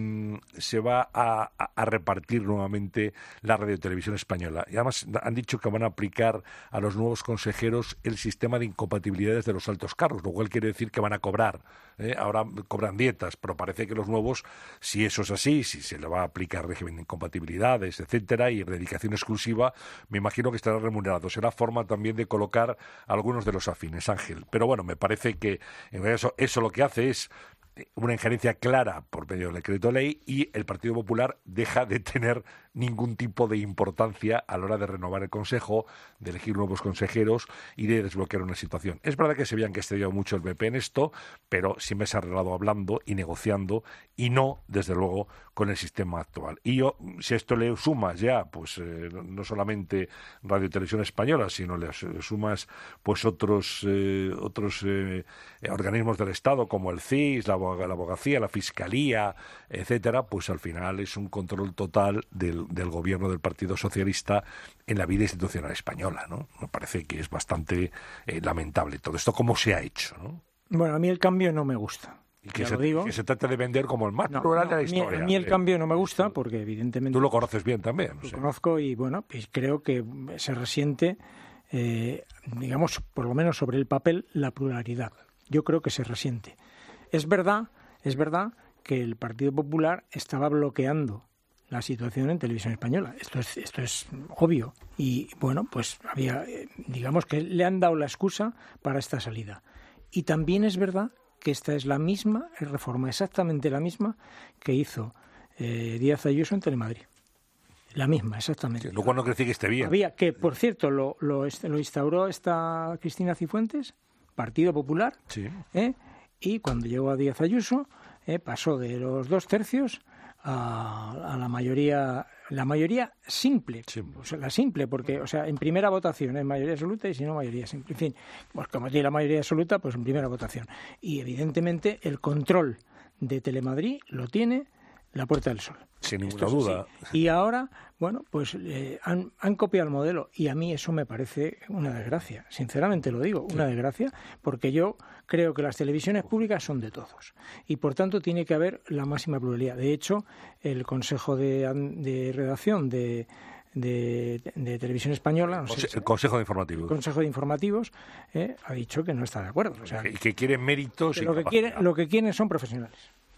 se va a, a, a repartir nuevamente la Radio y Televisión Española. Y además han dicho que van a aplicar a los nuevos consejeros el sistema de incompatibilidades de los altos cargos, lo cual quiere decir que van a cobrar. ¿eh? Ahora cobran dietas, pero parece que los nuevos, si eso es así, si se le va a aplicar régimen de incompatibilidades, etcétera, y dedicación exclusiva, me imagino que estará remunerado. Será forma también de colocar a algunos de los afines, Ángel. Pero bueno, me parece que en eso, eso lo que hace es una injerencia clara por medio del decreto ley, y el Partido Popular deja de tener ningún tipo de importancia a la hora de renovar el Consejo, de elegir nuevos consejeros y de desbloquear una situación. Es verdad que se veían que estrellado mucho el B P en esto, pero siempre se ha arreglado hablando y negociando, y no, desde luego, con el sistema actual. Y yo, si esto le sumas ya, pues eh, no solamente Radio y Televisión Española, sino le sumas pues otros eh, otros eh, organismos del Estado como el C I S, la, la abogacía, la Fiscalía, etcétera, pues al final es un control total del, del gobierno del Partido Socialista en la vida institucional española, ¿no? Me parece que es bastante eh, lamentable todo esto, cómo se ha hecho, ¿no? Bueno, a mí el cambio no me gusta. Y que se, que se trata de vender como el más no, plural no, de la historia. A mí el cambio no me gusta porque evidentemente... Tú lo conoces bien también. Lo sí. conozco y bueno, pues creo que se resiente, eh, digamos, por lo menos sobre el papel, la pluralidad. Yo creo que se resiente. Es verdad, es verdad que el Partido Popular estaba bloqueando la situación en Televisión Española. Esto es, esto es obvio. Y bueno, pues había, digamos que le han dado la excusa para esta salida. Y también es verdad que esta es la misma reforma, exactamente la misma que hizo eh, Díaz Ayuso en Telemadrid. La misma, exactamente. Sí, lo cual no quiere decir que esté bien. Había que, por cierto, lo, lo, lo instauró esta Cristina Cifuentes, Partido Popular, sí. ¿eh? Y cuando llegó a Díaz Ayuso, eh, pasó de los dos tercios a, a la mayoría, la mayoría simple, sí. O sea, la simple, porque, o sea, en primera votación es mayoría absoluta y si no mayoría simple. En fin, pues como tiene la mayoría absoluta, pues en primera votación. Y evidentemente el control de Telemadrid lo tiene la Puerta del Sol. Sin ninguna duda. Y ahora, bueno, pues eh, han, han copiado el modelo y a mí eso me parece una desgracia. Sinceramente lo digo, una desgracia, porque yo creo que las televisiones públicas son de todos y por tanto tiene que haber la máxima pluralidad. De hecho, el Consejo de, de Redacción de, de, de Televisión Española, no sé, el Consejo de Informativos, el Consejo de Informativos eh, ha dicho que no está de acuerdo. O sea, y que quieren méritos y lo que quieren, lo que quieren son profesionales.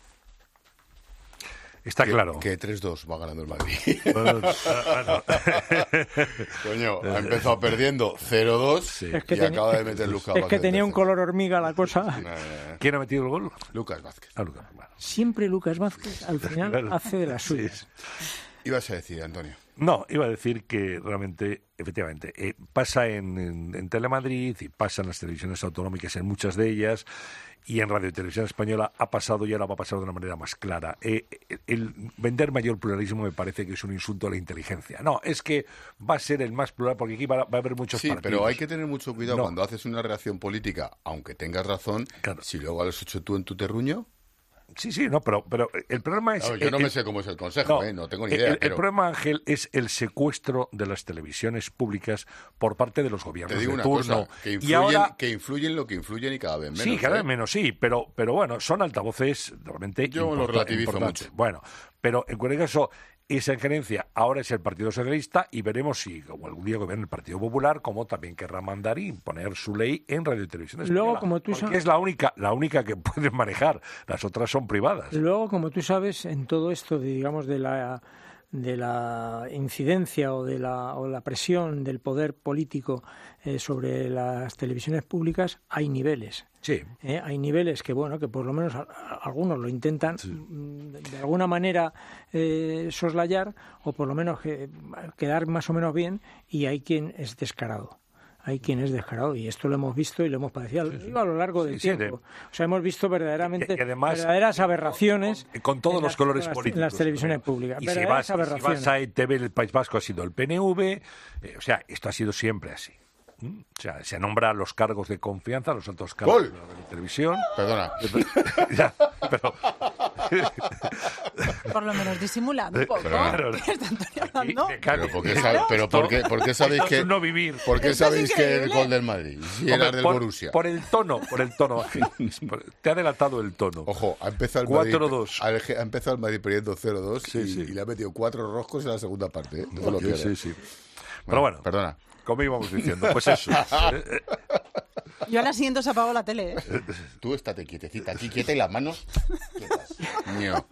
Está que, claro. Que tres dos va ganando el Madrid. Bueno, bueno. Coño, ha empezado perdiendo cero dos sí. y ten... acaba de meter Lucas Vázquez. Es que tenía un color hormiga la cosa. ¿Quién ha metido el gol? Lucas Vázquez. Ah, Lucas. Bueno. Siempre Lucas Vázquez al final claro. hace de las suyas. Sí. Ibas a decir, Antonio. No, iba a decir que realmente, efectivamente, eh, pasa en, en, en Telemadrid y pasa en las televisiones autonómicas, en muchas de ellas, y en Radio y Televisión Española ha pasado y ahora va a pasar de una manera más clara. Eh, el vender mayor pluralismo me parece que es un insulto a la inteligencia. No, es que va a ser el más plural porque aquí va, va a haber muchos sí, partidos. Sí, pero hay que tener mucho cuidado no. cuando haces una reacción política, aunque tengas razón, claro. Si luego a los ocho tú en tu terruño... Sí, sí, no, pero, pero el problema es... No, yo no el, me sé cómo es el Consejo, no, eh, no tengo ni idea. El, pero... el problema, Ángel, es el secuestro de las televisiones públicas por parte de los gobiernos Te digo de una turno. cosa, que influyen, y ahora, que influyen lo que influyen y cada vez menos. Sí, cada vez ¿eh? menos, sí, pero, pero bueno, son altavoces realmente Yo lo relativizo mucho. Bueno, pero en cualquier caso... Esa injerencia ahora es el Partido Socialista y veremos si como algún día gobierna el Partido Popular, como también querrá mandar y imponer su ley en Radio y Televisión Española. Luego, como tú porque es la única, la única que pueden manejar, las otras son privadas. Luego, como tú sabes, en todo esto, de, digamos, de la de la incidencia o de la, o la presión del poder político eh, sobre las televisiones públicas, hay niveles. Sí. Eh, hay niveles que, bueno, que por lo menos a, a, algunos lo intentan sí. de alguna manera eh, soslayar o por lo menos que, quedar más o menos bien, y hay quien es descarado. Hay quien es descarado, y esto lo hemos visto y lo hemos padecido sí, sí. a lo largo del sí, tiempo. Sí, de... O sea, hemos visto verdaderamente y además, verdaderas aberraciones con, con todos los las, colores en las, políticos en las televisiones públicas. Y si vas, si vas a E T V, el País Vasco ha sido el P N V, eh, o sea, esto ha sido siempre así. ¿Mm? O sea, se nombra los cargos de confianza, los altos cargos ¡Gol! de la televisión. Perdona. ya, pero... Por lo menos disimulando un poco. Claro, ¿Qué está hablando? Pero ¿por qué, sabe, pero por qué, por qué sabéis que no vivir. ¿Por qué sabéis que el gol del Madrid? Si era Hombre, del por, Borussia. Por el tono, por el tono. Te ha delatado el tono. Ojo, ha empezado el cuatro dos. Madrid. Ha empezado el Madrid perdiendo cero dos sí, y, sí. y le ha metido cuatro roscos en la segunda parte. ¿eh? No sí, lo pierdas. sí, sí. Pero bueno, perdona. Como íbamos diciendo, pues eso. Yo a la siguiente os apago la tele, ¿eh? Tú estate quietecita aquí, quieta y las manos quietas. Mío.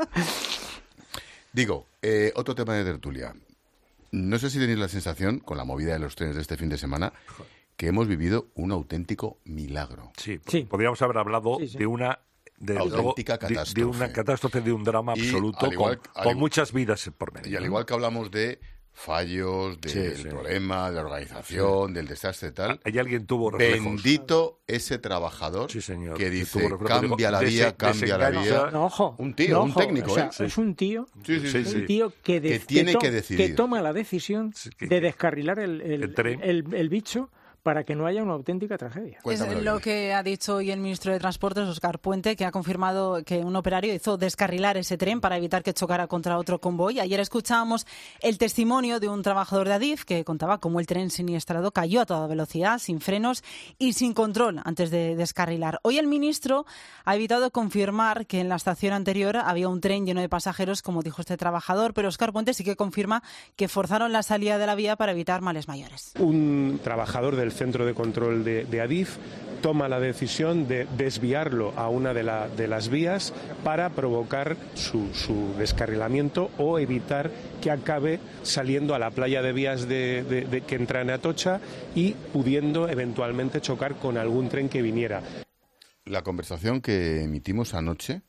Digo, eh, otro tema de tertulia. No sé si tenéis la sensación, con la movida de los trenes de este fin de semana, que hemos vivido un auténtico milagro. Sí, sí. Podríamos haber hablado sí, sí. de una... De, auténtica de, catástrofe. De una catástrofe, de un drama y absoluto, igual, con, con muchas vidas por medio. Y al igual que hablamos de fallos, del sí, sí. problema, de la organización, sí. del desastre y tal. ¿Hay alguien tuvo reflejos? Bendito ese trabajador sí, señor. que dice, que cambia digo, la vía, cambia la vía. No, ojo, un tío, no, un técnico, o sea, ¿eh? Sí. Es un tío, sí, sí, sí, un tío que, de, que tiene que, to, que decidir. Que toma la decisión que, de descarrilar el, el, el, tren. el, el bicho para que no haya una auténtica tragedia. Cuéntamelo es lo bien. Que ha dicho hoy el ministro de Transportes, Óscar Puente, que ha confirmado que un operario hizo descarrilar ese tren para evitar que chocara contra otro convoy. Ayer escuchábamos el testimonio de un trabajador de Adif que contaba cómo el tren siniestrado cayó a toda velocidad, sin frenos y sin control antes de descarrilar. Hoy el ministro ha evitado confirmar que en la estación anterior había un tren lleno de pasajeros, como dijo este trabajador, pero Óscar Puente sí que confirma que forzaron la salida de la vía para evitar males mayores. Un trabajador del centro de control de, de Adif toma la decisión de desviarlo a una de, la, de las vías para provocar su, su descarrilamiento o evitar que acabe saliendo a la playa de vías de, de, de, que entra en Atocha y pudiendo eventualmente chocar con algún tren que viniera. La conversación que emitimos anoche,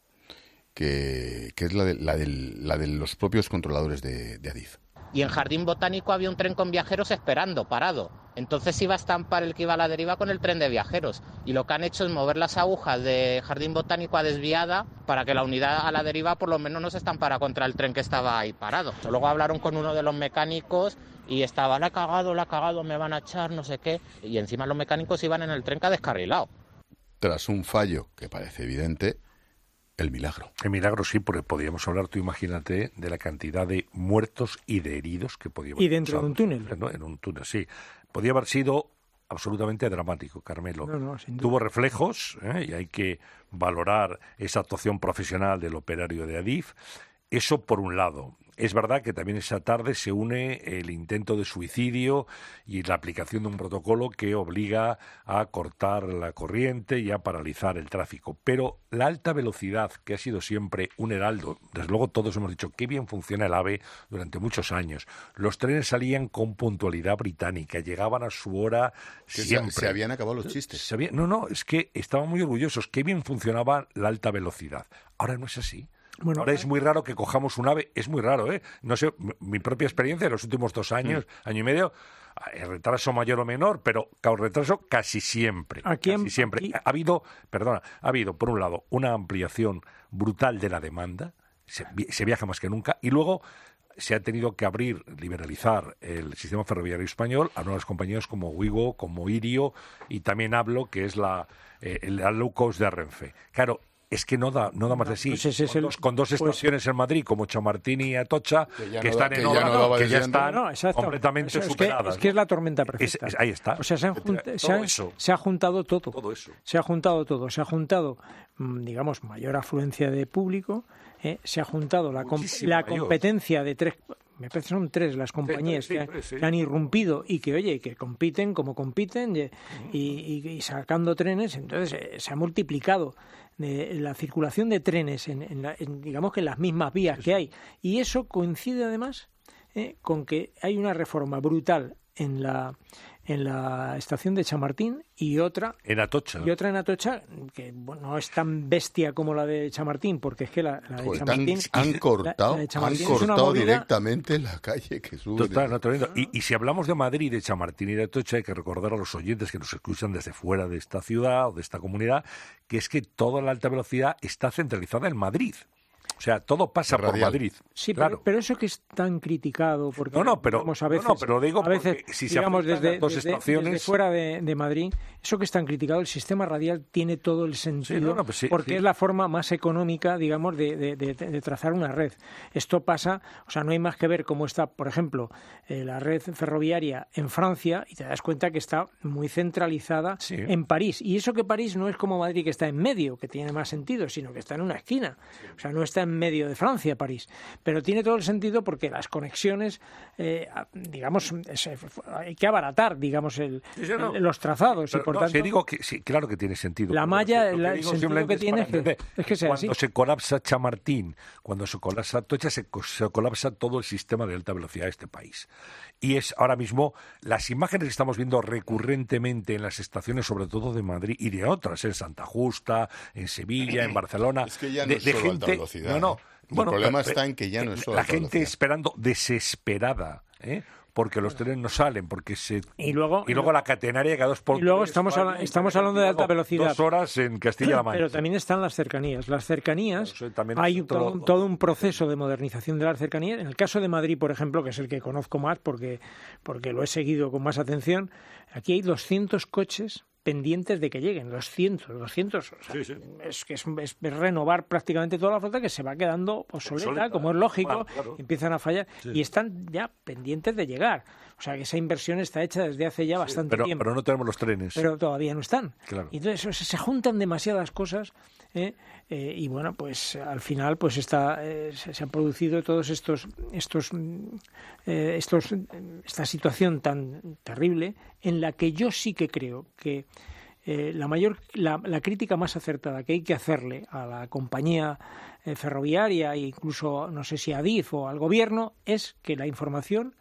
que, que es la de, la, de, la de los propios controladores de, de Adif. Y en Jardín Botánico había un tren con viajeros esperando, parado. Entonces iba a estampar el que iba a la deriva con el tren de viajeros. Y lo que han hecho es mover las agujas de Jardín Botánico a desviada para que la unidad a la deriva por lo menos no se estampara contra el tren que estaba ahí parado. Luego hablaron con uno de los mecánicos y estaba, la ha cagado, la ha cagado, me van a echar, no sé qué. Y encima los mecánicos iban en el tren que ha descarrilado. Tras un fallo que parece evidente, el milagro. El milagro sí, porque podríamos hablar, tú imagínate, de la cantidad de muertos y de heridos que podíamos... Y dentro de un túnel. ¿no? En un túnel, sí. Podía haber sido absolutamente dramático, Carmelo. No, no, sin duda. Tuvo reflejos, ¿eh? Y hay que valorar esa actuación profesional del operario de Adif. Eso por un lado. Es verdad que también esa tarde se une el intento de suicidio y la aplicación de un protocolo que obliga a cortar la corriente y a paralizar el tráfico. Pero la alta velocidad, que ha sido siempre un heraldo, desde luego todos hemos dicho qué bien funciona el AVE durante muchos años. Los trenes salían con puntualidad británica, llegaban a su hora que siempre. Se, se habían acabado los chistes. Se había, no, no, es que estaban muy orgullosos, qué bien funcionaba la alta velocidad. Ahora no es así. Bueno, ahora es muy raro que cojamos un AVE, es muy raro, ¿eh? No sé, mi propia experiencia de los últimos dos años, mm. año y medio, el retraso mayor o menor, pero el retraso casi siempre, aquí casi en, siempre. Aquí... Ha habido, perdona, ha habido, por un lado, una ampliación brutal de la demanda, se, se viaja más que nunca, y luego se ha tenido que abrir, liberalizar el sistema ferroviario español a nuevas compañías como Wigo, como Irio, y también hablo, que es la, eh, la low cost de Renfe. Claro, es que no da no da más de sí. Pues ese es con, el- dos, con dos pues- estaciones en Madrid, como Chamartín y Atocha, que, ya no están da- en que ya obra, no daba que ya diciendo. están No, exacto. completamente Eso es que- superadas. Es que, es la tormenta Es- perfecta. es- ahí está. O sea, se, han junta- Todo se, ha, eso. se ha juntado todo. Todo eso. Se ha juntado todo. Se ha juntado, mm, digamos, mayor afluencia de público. ¿eh? Se ha juntado la, com- Muchísimo la mayor. competencia de tres. Me parece que son tres las compañías sí, que, han, tres, sí. que han irrumpido y que, oye, que compiten como compiten y, y- y sacando trenes. Entonces, eh, se ha multiplicado de la circulación de trenes en, en la- en, digamos que en las mismas vías que hay. Y eso coincide además eh, con que hay una reforma brutal en la en la estación de Chamartín y otra En Atocha. y otra en Atocha que bueno, no es tan bestia como la de Chamartín, porque es que la, la de Joder, Chamartín tan- han la- cortado, la de han Chamartín es una cortado movida- directamente la calle que sube. Total, no, tremendo. Y, y si hablamos de Madrid, de Chamartín y de Atocha, hay que recordar a los oyentes que nos escuchan desde fuera de esta ciudad o de esta comunidad, que es que toda la alta velocidad está centralizada en Madrid. O sea, todo pasa por Radial. Madrid. Sí, claro. pero, pero eso que es tan criticado, porque No, no, pero- digamos, a veces, no, no, pero digo a veces porque si se digamos, afectan desde, las dos desde- estaciones- desde fuera de, de Madrid, eso que es tan criticado, el sistema radial tiene todo el sentido, no, no, pues sí, porque sí. es la forma más económica, digamos, de, de- de- de trazar una red. Esto pasa, o sea, no hay más que ver cómo está, por ejemplo, eh, la red ferroviaria en Francia, y te das cuenta que está muy centralizada Sí. en París. Y eso que París no es como Madrid, que está en medio, que tiene más sentido, sino que está en una esquina. O sea, no está en medio de Francia, París. Pero tiene todo el sentido porque las conexiones, eh, digamos, es- hay que abaratar, digamos, el, Sí, sí, no. el- los trazados. Pero y por no, tanto, si digo que sí, claro que tiene sentido. la Pero malla, lo que la- el digo sentido simplemente que es tiene para es que- entender es que sea cuando así. se colapsa Chamartín, cuando se colapsa Atocha, se, co- se colapsa todo el sistema de alta velocidad de este país. Y es ahora mismo las imágenes que estamos viendo recurrentemente en las estaciones, sobre todo de Madrid y de otras, en Santa Justa, en Sevilla, en Barcelona. Es que ya no de, es de solo gente, alta velocidad, No, no. ¿eh? El problema está en que ya no es solo la alta gente velocidad. esperando desesperada, ¿eh? Porque los trenes no salen, porque se Y luego- y luego la catenaria cada dos por y luego tres, estamos, vale, habla- estamos hablando de alta luego velocidad. Dos horas en Castilla-La Mancha. Pero también están las cercanías. Las cercanías, Eso también es hay otro- todo, un- todo un proceso de modernización de las cercanías. En el caso de Madrid, por ejemplo, que es el que conozco más porque, porque lo he seguido con más atención, aquí hay doscientos coches pendientes de que lleguen, doscientos, doscientos. O sea, Sí, sí. Es que es, es renovar prácticamente toda la flota que se va quedando obsoleta, Obsoleta, como es lógico, normal, claro. empiezan a fallar Sí. y están ya pendientes de llegar. O sea, que esa inversión está hecha desde hace ya bastante pero, tiempo. pero no tenemos los trenes. Pero todavía no están. Claro. Y entonces o sea, se juntan demasiadas cosas ¿eh? Eh, y bueno, pues al final pues está, eh, se, se han producido todos estos, estos, mm, eh, estos, mm, esta situación tan terrible en la que yo sí que creo que eh, la mayor, la, la crítica más acertada que hay que hacerle a la compañía eh, ferroviaria e incluso no sé si a Adif o al gobierno es que la información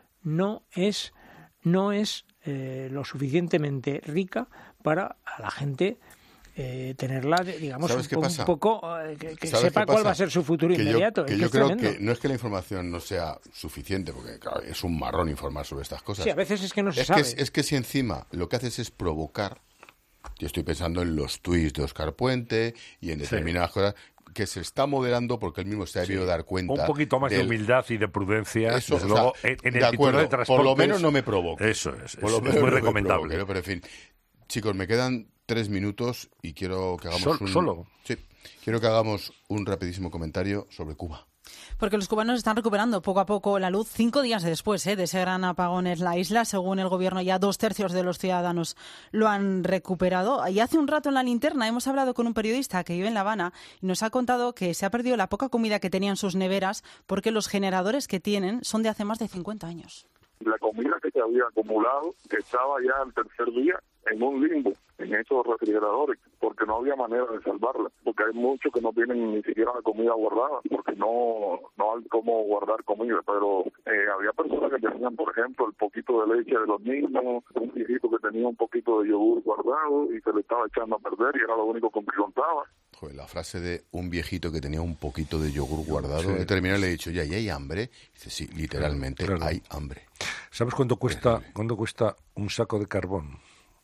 no es no es eh, lo suficientemente rica para a la gente eh, tenerla, digamos, ¿Sabes un, qué po- pasa? un poco, eh, que, que ¿Sabes sepa qué cuál pasa? va a ser su futuro Que yo- inmediato. Que Es yo es creo tremendo. que no es que la información no sea suficiente, porque claro, es un marrón informar sobre estas cosas. Sí, a veces es que no se es sabe. Que, es que si encima lo que haces es provocar, yo estoy pensando en los tuits de Óscar Puente y en determinadas cosas, que se está moderando porque él mismo se ha debido dar cuenta. Un poquito más de del- humildad y de prudencia, Eso, desde o sea, luego, en, en de el titular acuerdo, de por lo transportes. menos no me provoque. Eso es, Por es, lo es menos muy no me recomendable. provoque, ¿no? Pero en fin, chicos, me quedan tres minutos y quiero que hagamos Sol- un... ¿Solo? Sí, quiero que hagamos un rapidísimo comentario sobre Cuba. Porque los cubanos están recuperando poco a poco la luz cinco días después ¿eh? de ese gran apagón en la isla. Según el gobierno, ya dos tercios de los ciudadanos lo han recuperado. Y hace un rato en La Linterna hemos hablado con un periodista que vive en La Habana y nos ha contado que se ha perdido la poca comida que tenía en sus neveras porque los generadores que tienen son de hace más de cincuenta años. La comida que se había acumulado estaba ya al tercer día en un limbo en esos refrigeradores porque no había manera de salvarla, porque hay muchos que no tienen ni siquiera la comida guardada porque no no hay cómo guardar comida, pero eh, había personas que tenían, por ejemplo, el poquito de leche de los niños, un viejito que tenía un poquito de yogur guardado y se le estaba echando a perder y era lo único con que contaba. Joder, la frase de un viejito que tenía un poquito de yogur guardado, Sí. he terminado y le he dicho, ya, ¿y hay hambre? Dice, sí, literalmente, Claro. hay hambre. ¿Sabes cuánto cuesta, cuánto cuesta un saco de carbón?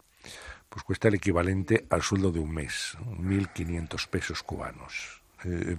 Pues cuesta el equivalente al sueldo de un mes, mil quinientos pesos cubanos. Eh,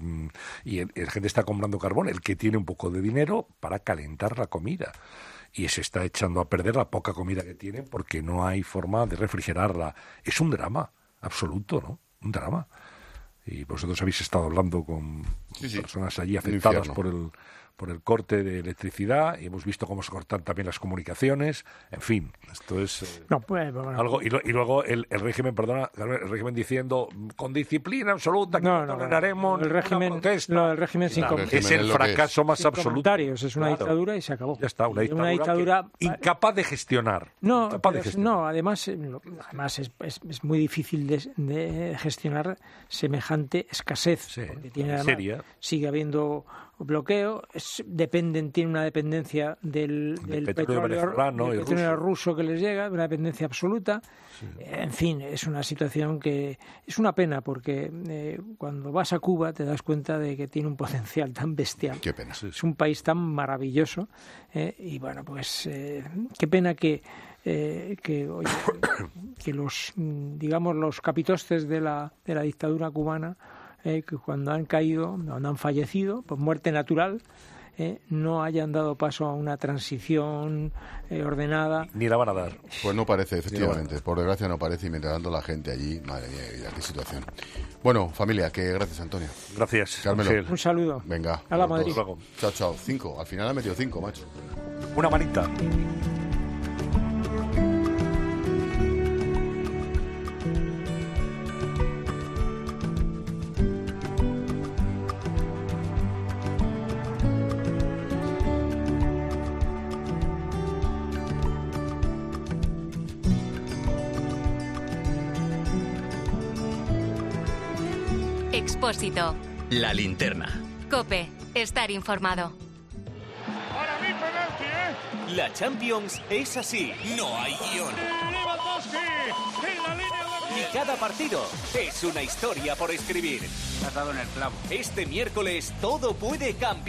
y el- la gente está comprando carbón, el que tiene un poco de dinero, para calentar la comida. Y se está echando a perder la poca comida que tienen porque no hay forma de refrigerarla. Es un drama absoluto, ¿no? Un drama. y vosotros habéis estado hablando con sí, sí. personas allí afectadas por el por el corte de electricidad, y hemos visto cómo se cortan también las comunicaciones. En fin, esto es eh, no, pues, bueno, algo. Y, lo, y luego el, el régimen, perdona, el régimen diciendo con disciplina absoluta que no, no toleraremos el régimen, una protesta. No, el régimen sin claro, es el fracaso es. más sin absoluto. Comentarios, es una claro. dictadura y se acabó. Ya está, una dictadura, una dictadura que, incapaz de gestionar. No, incapaz de gestionar. no además, además es, es, es muy difícil de, de gestionar semejante escasez. Sí, porque tiene, además, seria. sigue habiendo bloqueo, es, dependen, tiene una dependencia del, del, del petróleo, petróleo, del petróleo ruso. ruso que les llega, una dependencia absoluta. Sí. En fin, es una situación que es una pena porque eh, cuando vas a Cuba te das cuenta de que tiene un potencial tan bestial. Qué pena. Es un país tan maravilloso eh, y bueno, pues eh, qué pena que eh, que, oye, que los digamos los capitostes de la de la dictadura cubana Eh, que cuando han caído, cuando han fallecido por muerte natural, eh, no hayan dado paso a una transición eh, ordenada. Ni la van a dar. Pues no parece, efectivamente. Por desgracia no parece, y mientras tanto la gente allí, madre mía, qué situación. Bueno, familia, que gracias, Antonio. Gracias, Carmelo. Un saludo. Venga. A la Madrid. Chao, chao. Cinco. Al final ha metido cinco, macho. Una manita. Expósito. La linterna. COPE. Estar informado. Para mí penalti, ¿eh? La Champions es así. No hay guión. Lewandowski en la línea de... Y cada partido es una historia por escribir. Has dado en el clavo. Este miércoles todo puede cambiar.